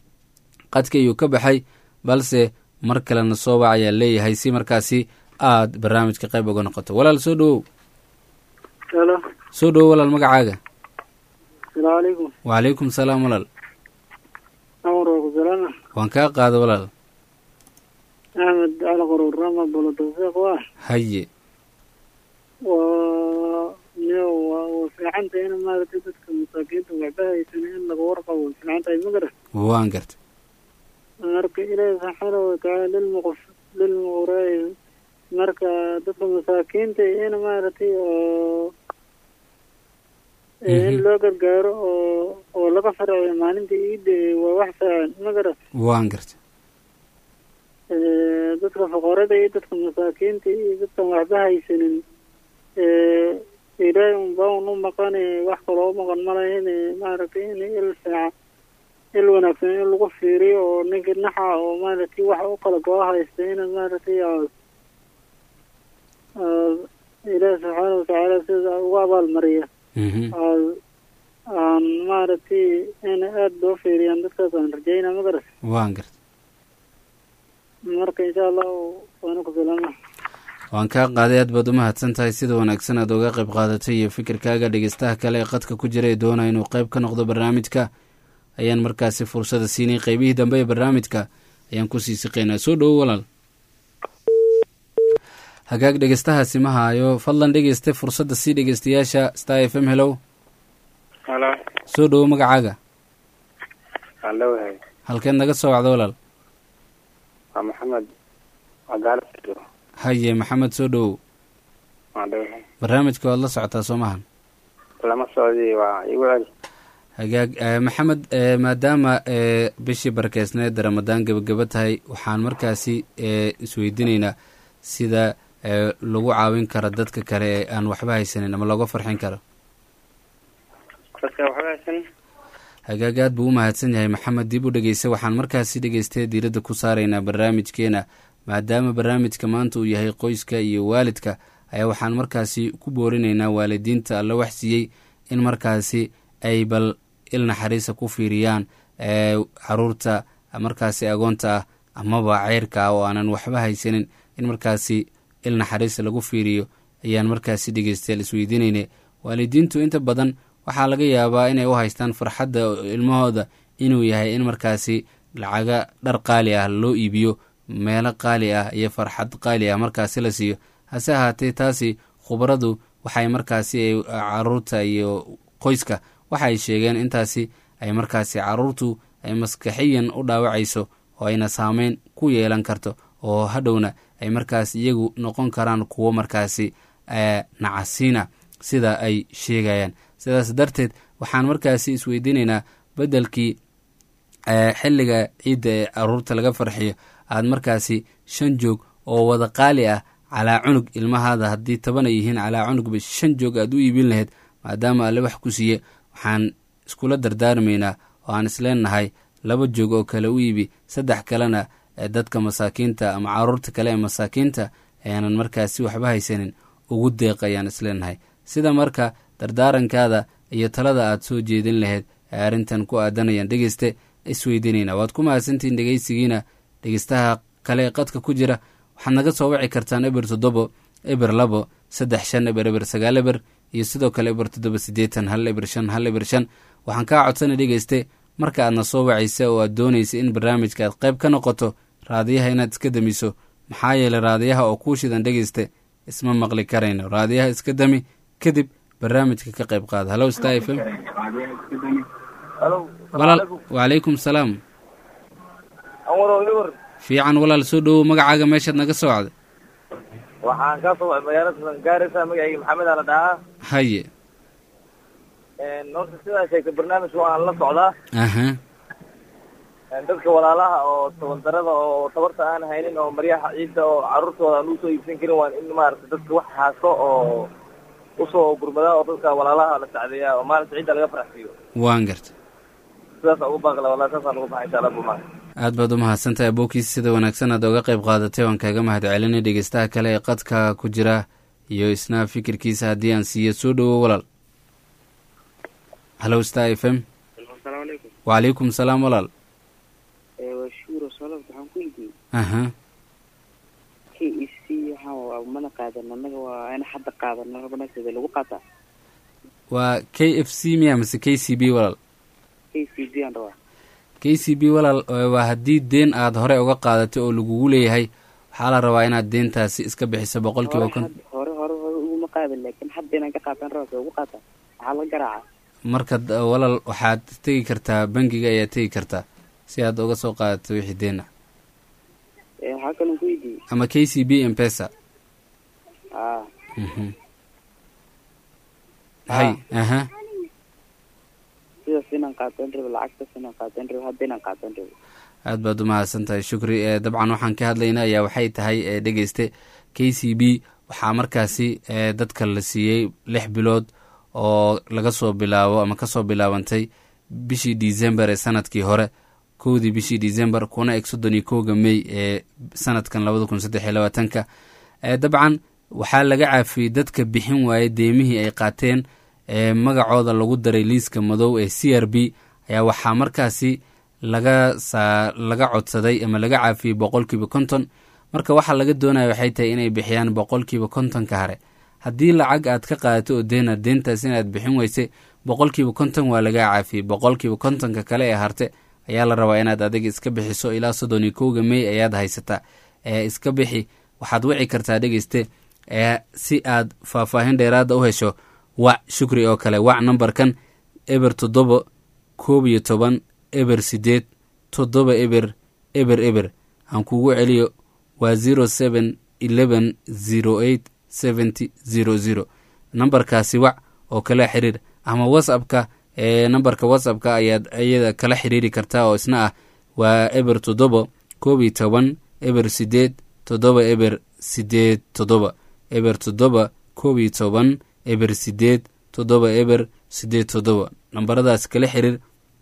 qadka ayuu ka baxay, balse mar kalena soo wac ayaa leeyahay si markaasi aad barnaamijka qayb uga noqoto. walaal soo dhowow. halo soo dhowo walaal magacaaga. asalaamu calaykum. wacalaykum salaam walaal. amar waa ku salaama. waan kaa qaada walaal. axmed cali qaruur rama bolo tawfiiq waa haye waa niyo waa waa fiicanta in maaragtay dadka masaakiinta waxba haysan in laga warqabo way fiican tahay ma garan. waan garta. marka ilaahi subxaanahu watacaala lilmuqf lilmuqraay marka dadka masaakiinta in maaragtay oo in loo gargaaro oo oo laga farciyo maalinta iidda waa wax fiican ma garan. waan garta. dadka fuqarada iyo dadka masaakiinta iyo dadkan waxba haysanin ilaahay unbaa un u maqane wax kaloo maqan malayn maaragtay in il fiican il wanaagsan in lagu fiiriyo oo ninka naxa oo maaragtay wax u kala goo haysta in maaragtay ilaahi subxaana watacaala sida ugu abaalmariya aan maaragtay in aada loo fiiriyaan dadkaas aan rajayna ma garas. waan garta. marka insha allahu waana ku salaama. waan kaa qaaday aad baad u mahadsan tahay sida wanaagsan aad uga qayb qaadatay iyo fikirkaaga. dhegeystaha kale ee qadka ku jira ee doonaya inuu qayb ka noqdo barnaamijka ayaan markaasi fursada siinay. qaybihii dambe ee barnaamijka ayaan kusii siqaynaa. soo dhowo walaal. hagaag dhegeystahaasi ma haayo. fadlan dhegeyste fursadda sii dhegeystayaasha star f m. hellow halo soo dhowo magacaaga. halo hay halkeed naga soo wacda walaal. waa maxamed agaalo haye maxamed soo dhowow. waan dhawahay barnaamijka waad la socotaa soo mahan. lama socdi waa igu cel. hagaag maxamed maadaama bishii barakeysneed ramadaan gebagaba tahay waxaan markaasi isweydiinaynaa sida lagu caawin karo dadka kale ee aan waxba haysanin ama looga farxin karo. dadka waxba haysanin. hagaag aad buu u mahadsan yahay maxamed. dib u dhegeysa waxaan markaasi dhegeystay diiradda ku saaraynaa barnaamijkeena maadaama barnaamijka maanta uu yahay qoyska iyo waalidka ayaa waxaan markaasi ku boorinaynaa waalidiinta alla wax siiyey in markaasi ay bal il naxariisa ku fiiriyaan caruurta markaasi agoonta ah amaba ceyrka ah oo aanan waxba haysanin in markaasi il naxariisa lagu fiiriyo ayaan markaasi dhegeystayaal isweydiinayna. waalidiintu inta badan waxaa laga yaabaa inay u haystaan farxadda ilmahooda inuu yahay in markaasi lacaga dhar qaali ah loo iibiyo, meelo qaali ah iyo farxad qaali ah markaasi la siiyo. hase ahaatee taasi khubaradu waxay markaasi caruurta iyo qoyska waxay sheegeen intaasi ay markaasi caruurtu ay maskaxiyan u dhaawacayso oo ayna saameyn ku yeelan karto oo hadhowna ay markaas iyagu noqon karaan kuwo markaasi nacasiina sida ay sheegayaan. sidaas darteed waxaan markaasi isweydiinaynaa beddelkii xilliga ciidda ee caruurta laga farxiyo aad markaasi shan joog oo wada qaali ah calaa cunug ilmahaada haddii toban ay yihiin calaa cunugba shan joog aad u iibin lahayd maadaama alle wax ku siiye waxaan iskula dardaarmaynaa oo aan isleenahay laba joog oo kale u iibi saddex kalena dadka masaakiinta ama caruurta kale ee masaakiinta ayaanan markaasi waxba haysanin ugu deeq ayaan isleenahay. sida marka dardaarankaada iyo talada aad soo jeedin lahayd ee arrintan ku aadanayaan dhegeyste isweydiinayna. waad ku mahadsantihiin dhegeysigiina. dhegeystaha kale ee qadka ku jira waxaad naga soo wici kartaan eber toddobo eber labo saddex shan eber eber sagaal eber iyo sidoo kale eber toddoba siddeetan hal eber shan hal eber shan. waxaan kaa codsana dhegeyste marka aadna soo wacaysa oo aad doonaysa in barnaamijka aad qayb ka noqoto raadiyaha inaad iska damiso maxaa yeelay raadiyaha oo kuu shidan dhegeyste isma maqli karayno. raadiyaha iska dami kadib barnaamijka ka qayb qaada. hallo star f m. wacalaykum salaam. fiican walaal soo dhowow magacaaga meeshaad naga soo wacday. waxaan ka soo wacay magaalada gaarisa magacayga maxamed ala dhahaa. haye horta sidaa sheegtay barnaamij waan la socdaa. aha dadka walaalaha oo tabandarada oo tabarta aan haynin oo maryaha ciidda oo caruurtooda aan usoo iibsan karin waan in maaragta dadka wax haasto oo usoo gurmadaa oo dadka walaalaha la sacdeeyaa oo maalinta ciidda laga faraxsiiyo. waan garta. sidaas ugu baaqla walaal saasaan ugu baxay insha allah bumaa. aad baad u mahadsantahay abookiis sida wanaagsan aad oga qayb qaadatay. waan kaaga mahad celinay dhegeystaha kale ee qadka ku jira iyo isna fikirkiisa haddii aan siiyo. soo dhowo walaal. hallo star f m. asalaamu calaykum. wacalaykum salaam walaal. waa shuuro salaam waxaan ku weydiiyey. aha k e c waxaan mana qaadan annaga waa in hadda qaadano rabana sida lagu qaataa. waa k f c miya mise k c b walaal? k c b aan rabaa. k c b walaal waa haddii deen aad hore uga qaadatay oo lagugu leeyahay waxaa la rabaa inaad deentaasi iska bixiso boqolkiiba konton. hore hore hore uguma qaadan laakiin hadda inaan ka qaataan rabaa soo ugu qaataa waxaa la garaaca. marka walaal waxaad tegi kartaa bangiga ayaa tegi kartaa si aad uga soo qaadato wixii deena. ee waxaa kaloo ku weydiiyey ama k c b mpesa. ah mhm hay aha sidaas inaan qaataan rabo lacagtaas inaan qaataan rabo hadda inaan qaataan rabo. aad baad umahadsan tahay shukri. ee dabcan waxaan ka hadlayna ayaa waxay tahay ee dhegeyste k c b waxaa markaasi ee dadka la siiyey lix bilood oo laga soo bilaabo ama kasoo bilaabantay bishii december ee sanadkii hore kowdii bishii december kuna eg soddon iyo kowga may ee sanadkan labada kun saddex iyo labaatanka. ee dabcan waxaa laga caafiyey dadka bixin waayey deemihii ay qaateen ee magacooda lagu daray liiska madow ee c r b ayaa waxaa markaasi laga saa laga codsaday ama laga caafiyey boqolkiiba konton. marka waxaa laga doonaya waxay tahay inay bixiyaan boqolkiiba kontonka hare. haddii lacag aad ka qaadato oo deena deentaas inaad bixin weyse boqolkiiba konton waa laga caafiyey. boqolkiiba kontonka kale ee harte ayaa la rabaa inaad adiga iska bixiso ilaa soddon iyo kowga may ayaad haysataa. ee iska bixi waxaad wici kartaa dhegeyste ee si aad faahfaahin dheeraada u hesho wac shukri oo kale wac nambarkan eber toddoba koob iyo toban eber sideed toddoba eber eber eber aan kugu celiyo waa zero seven eleven zero eight seventy zero zero. nambarkaasi wac oo kala xiriir ama whatsappka ee nambarka whatsappka ayaad iyada kala xiriiri kartaa oo isna ah waa eber toddoba koob iyo toban eber sideed toddoba eber sideed toddoba eber toddoba koob iyo toban eber sideed toddoba eber sideed toddoba. nambaradaas kala xiriir.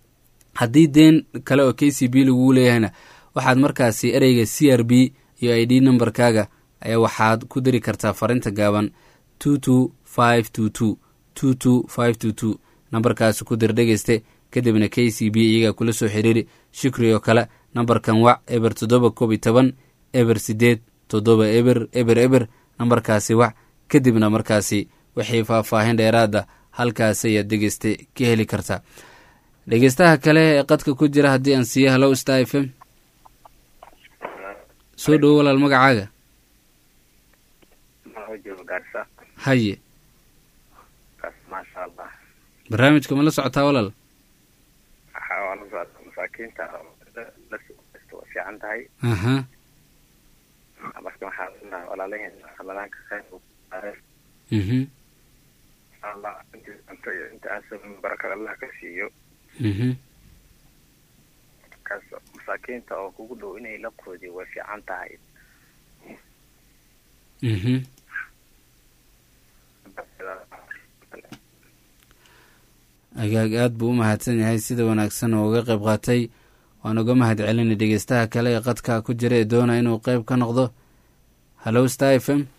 haddii deen kale oo k c b lagu leeyahayna waxaad markaasi ereyga c r b iyo i d nambarkaaga ayaa waxaad ku dari kartaa farinta gaaban two two five two two two two five two two. nambarkaasi ku dir dhegeyste kadibna k c b iyagaa kula soo xiriiri. shukri oo kale nambarkan wac eber toddoba koob iyo toban eber sideed toddoba eber eber eber nambarkaasi wac kadibna markaasi wixii faahfaahin dheeraada halkaas ayaad dhegeyste ka heli kartaa. dhegeystaha kale ee qadka ku jira haddii aan siiyo hallow star f m. soo dhowo walaal magacaaga. haye maasha allah barnaamijka ma la socotaa walaal? waxaa la socota masaakiinta la soo fiican tahay. aha marka waxaa la walaalaheen ramadaanka khayr u qaaday. mhm allah inta inta asal baraka allah ka siiyo. mhm kaas masaakiinta oo kugu dhow inay la qoodiyo way fiican tahay. mhm agaag aad buu u mahadsan yahay sida wanaagsan oo uga qayb qaatay. waan uga mahad celinay dhegeystaha kale ee qadka ku jira ee doona inuu qayb ka noqdo. hallow star f m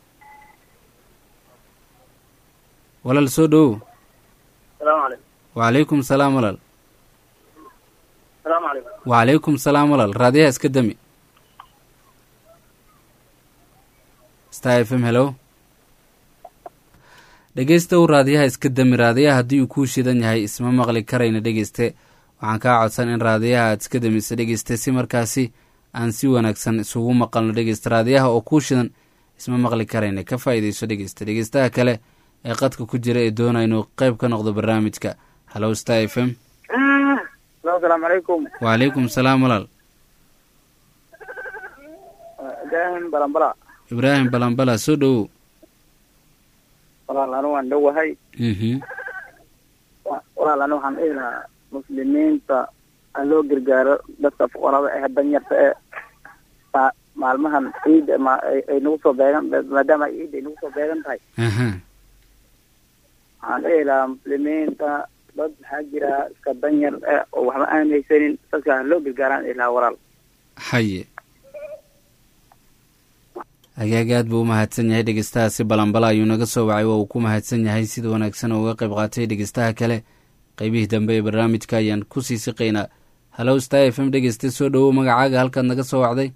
walaal soo dhowow. salaamu calaykum. wacalaykum salaam walaal. salaamu calaykum. wacalaykum salaam walaal. raadiyaha iska dami. star f m hello. dhegeysta u raadiyaha iska dami. raadiyaha haddii uu kuu shidan yahay isma maqli karayna dhegeyste. waxaan kaa codsan in raadiyaha aad iska damiso dhegeyste si markaasi aan si wanaagsan isugu maqalno dhegeysta. raadiyaha oo kuu shidan isma maqli karayna ka faa'iidayso dhegeysta. dhegeystaha kale ee qadka ku jira ee doona inuu qayb ka noqdo barnaamijka hallow star f m. asalaamu calaykum. wacalaykum salaam walaal. ibraahim balambala. ibraahim balambala soo dhowow. walaal anu waan dhowahay. mhm walaal anu waxaan dhihi lahaa muslimiinta ha loo gargaaro dadka fuqarada ee danyarta ee maalmahan ciid ay nagu soo beegan maadaama ciid ay nagu soo beegan tahay. aha waxaan dhihi lahaa muslimiinta dad maxaa jira iska danyar eh oo waxba aan haysanin dadka ha loo gargaaraan dhihi lahaa walaal. haye agaag aad buu u mahadsan yahay dhegeystahaasi balambala ayuu naga soo wacay waa uu ku mahadsan yahay sida wanaagsan oo uga qayb qaatay. dhegeystaha kale qaybihii dambe ee barnaamijka ayaan ku sii siqaynaa. hallow star f m dhegeysta soo dhowow magacaaga halkaad naga soo wacday.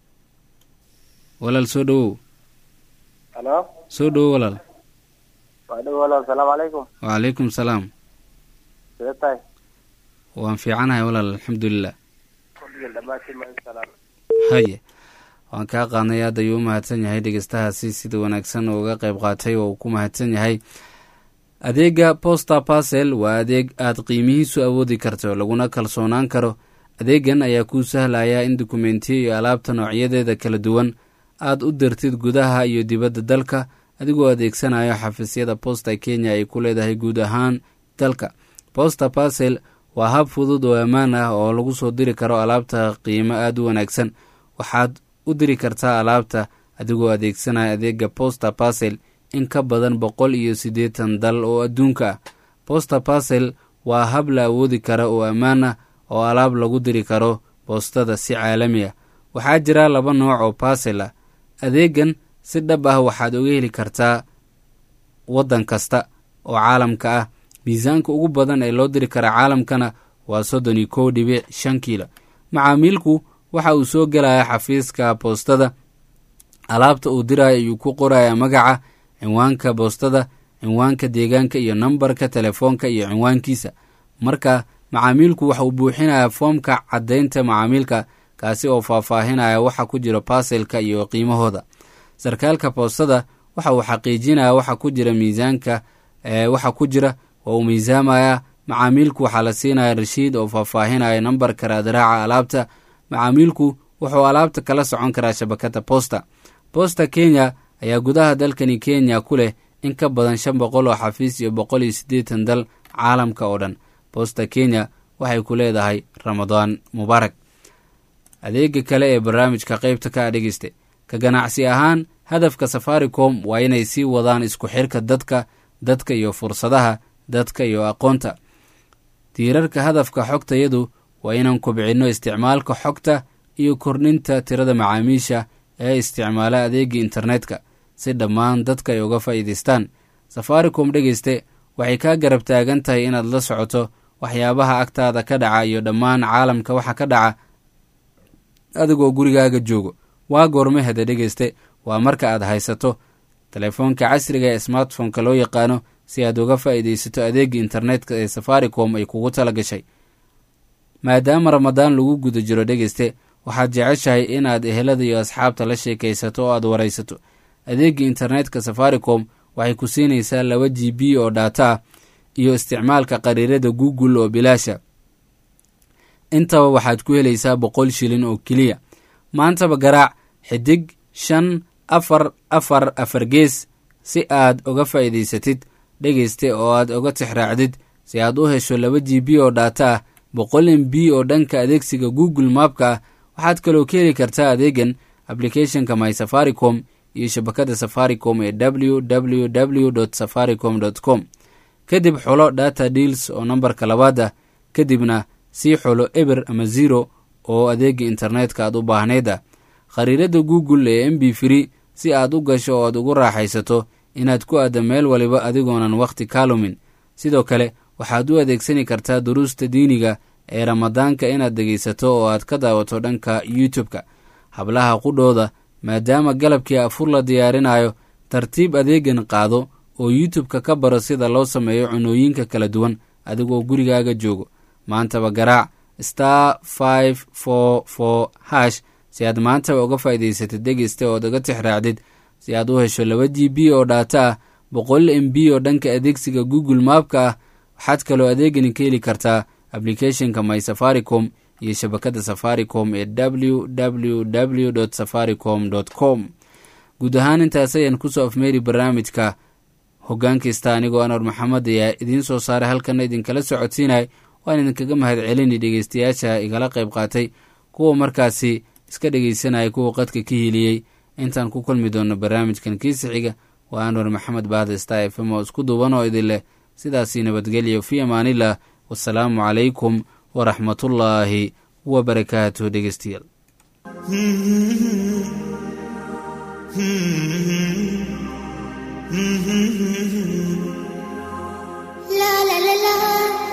walaal soo dhowow. halo soo dhowow walaal. walaal assalaamu calaykum. wacalaykum salaam. sidee tahay? waan fiicanahay walaal alxamdulilah. haye waan kaa qaadnay aad ayuu u mahadsan yahay dhegeystahaasi sida wanaagsan oo uga qayb qaatay oo uu ku mahadsan yahay. adeega posta parcel waa adeeg aad qiimihiisu awoodi karto laguna kalsoonaan karo. adeegan ayaa kuu sahlaya in dukumentiya iyo alaabta noocyadeeda kala duwan aad u dirtid gudaha iyo dibadda dalka adigoo adeegsanayo xafiisyada posta kenya ay ku leedahay guud ahaan dalka. posta parcel waa hab fudud oo ammaan ah oo lagu soo diri karo alaabta qiimo aad u wanaagsan. waxaad u diri kartaa alaabta adigoo adeegsanaya adeega posta parcel in ka badan boqol iyo siddeetan dal oo adduunka ah. posta parcel waa hab la awoodi kara oo ammaan ah oo alaab lagu diri karo boostada si caalami ah. waxaa jira laba nooc oo parcel ah. adeegan si dhab ah waxaad uga heli kartaa waddan kasta oo caalamka ah. miisaanka ugu badan ee loo diri kara caalamkana waa soddon iyo kow dhibic shan kiilo. macaamiilku waxa uu soo gelaya xafiiska boostada. alaabta uu diraya ayuu ku qoraya magaca, cinwaanka boostada, cinwaanka deegaanka iyo nambarka telefoonka iyo cinwaankiisa. marka macaamiilku waxa uu buuxinaya foomka caddaynta macaamiilka kaasi oo faahfaahinaya waxa ku jira parcelka iyo qiimahooda. sarkaalka boostada waxa uu xaqiijinaya waxa ku jira miisaanka ee waxa ku jira oo uu miisaamaya. macaamiilku waxaa la siinaya rashiid oo faahfaahinaya nambarka raadraaca alaabta. macaamiilku wuxuu alaabta kala socon karaa shabakada posta. posta kenya ayaa gudaha dalkani kenya ku leh in ka badan shan boqol oo xafiis iyo boqol iyo siddeetan dal caalamka oo dhan. posta kenya waxay ku leedahay ramadaan mubaarak. adeega kale ee barnaamijka qaybta ka dhegeysta ka ganacsi ahaan hadafka safaricom waa inay sii wadaan isku xirka dadka dadka iyo fursadaha dadka iyo aqoonta. tiirarka hadafka xogtayadu waa inaan kobcinno isticmaalka xogta iyo kordhinta tirada macaamiisha ee isticmaala adeega internetka si dhammaan dadka ay uga faa'iidaystaan. safaricom dhegeyste waxay kaa garab taagan tahay inaad la socoto waxyaabaha agtaada ka dhaca iyo dhammaan caalamka waxa ka dhaca adigoo gurigaaga joogo. waa goorme hada dhegeyste waa marka aad haysato telefoonka casriga ee smartphoneka loo yaqaano si aad uga faa'iidaysato adeega internetka ee safaricom ay kugu tala gashay. maadaama ramadaan lagu guda jiro dhegeyste waxaad jeceshahay inaad ehelada iyo asxaabta la sheekaysato oo aad waraysato. adeega internetka safaricom waxay ku siinaysaa laba g b oo dhaata ah iyo isticmaalka qariirada google oo bilaasha. intaba waxaad ku helaysaa boqol shilin oo keliya. maantaba garaac xidig shan afar afar afar gees si aad uga faa'iidaysatid dhegeyste oo aad uga tixraacdid si aad u hesho laba g b oo dhaata ah, boqol m b oo dhanka adeegsiga google maapka ah. waxaad kaloo ka heli kartaa adeegan applicationka my safaricom iyo shabakada safaricom ee w w w dot safaricom dot com. kadib xulo data deals oo nambarka labaad ah, kadibna sii xulo eber ama zero oo adeega internetka aad u baahnayd ah. khariirada google ee m b free si aad u gasho oo aad ugu raaxaysato inaad ku aadda meel waliba adigoonan wakhti kaalumin. sidoo kale waxaad u adeegsani kartaa duruusta diiniga ee ramadaanka inaad dhegaysato oo aad ka daawato dhanka youtube-ka. hablaha qudhooda maadaama galabkii afur la diyaarinayo tartiib adeegan qaado oo youtube-ka ka baro sida loo sameeyo cunooyinka kala duwan adigoo gurigaaga joogo. maantaba garaac star five four four hash si aad maantaba uga faa'iidaysatid dhegeysta oo ad uga tixraacdid si aad u hesho laba g b oo dhaata ah, boqol m b oo dhanka adeegsiga google maapka ah. waxaad kaloo adeegani ka heli kartaa applicationka my safaricom iyo shabakada safaricom ee w w w dot safaricom dot com. guud ahaan intaas ayaan kusoo afmeeri barnaamijka hogaankista anigoo anwar maxamed ayaa idiin soo saaray halkana idinkala socodsiinay. waan idinkaga mahad celini dhegeystayaasha igala qayb qaatay, kuwa markaasi iska dhegeysanaya, kuwa qadka ka hiiliyey. intaan ku kulmi doono barnaamijkan kiisa xiga waa anwar maxamed baada star f m oo isku duuban oo idin leh sidaasii nabadgelyo fi amaanillah. wasalaamu calaykum waraxmatullaahi wabarakaatuh. dhegeystayaal la la la la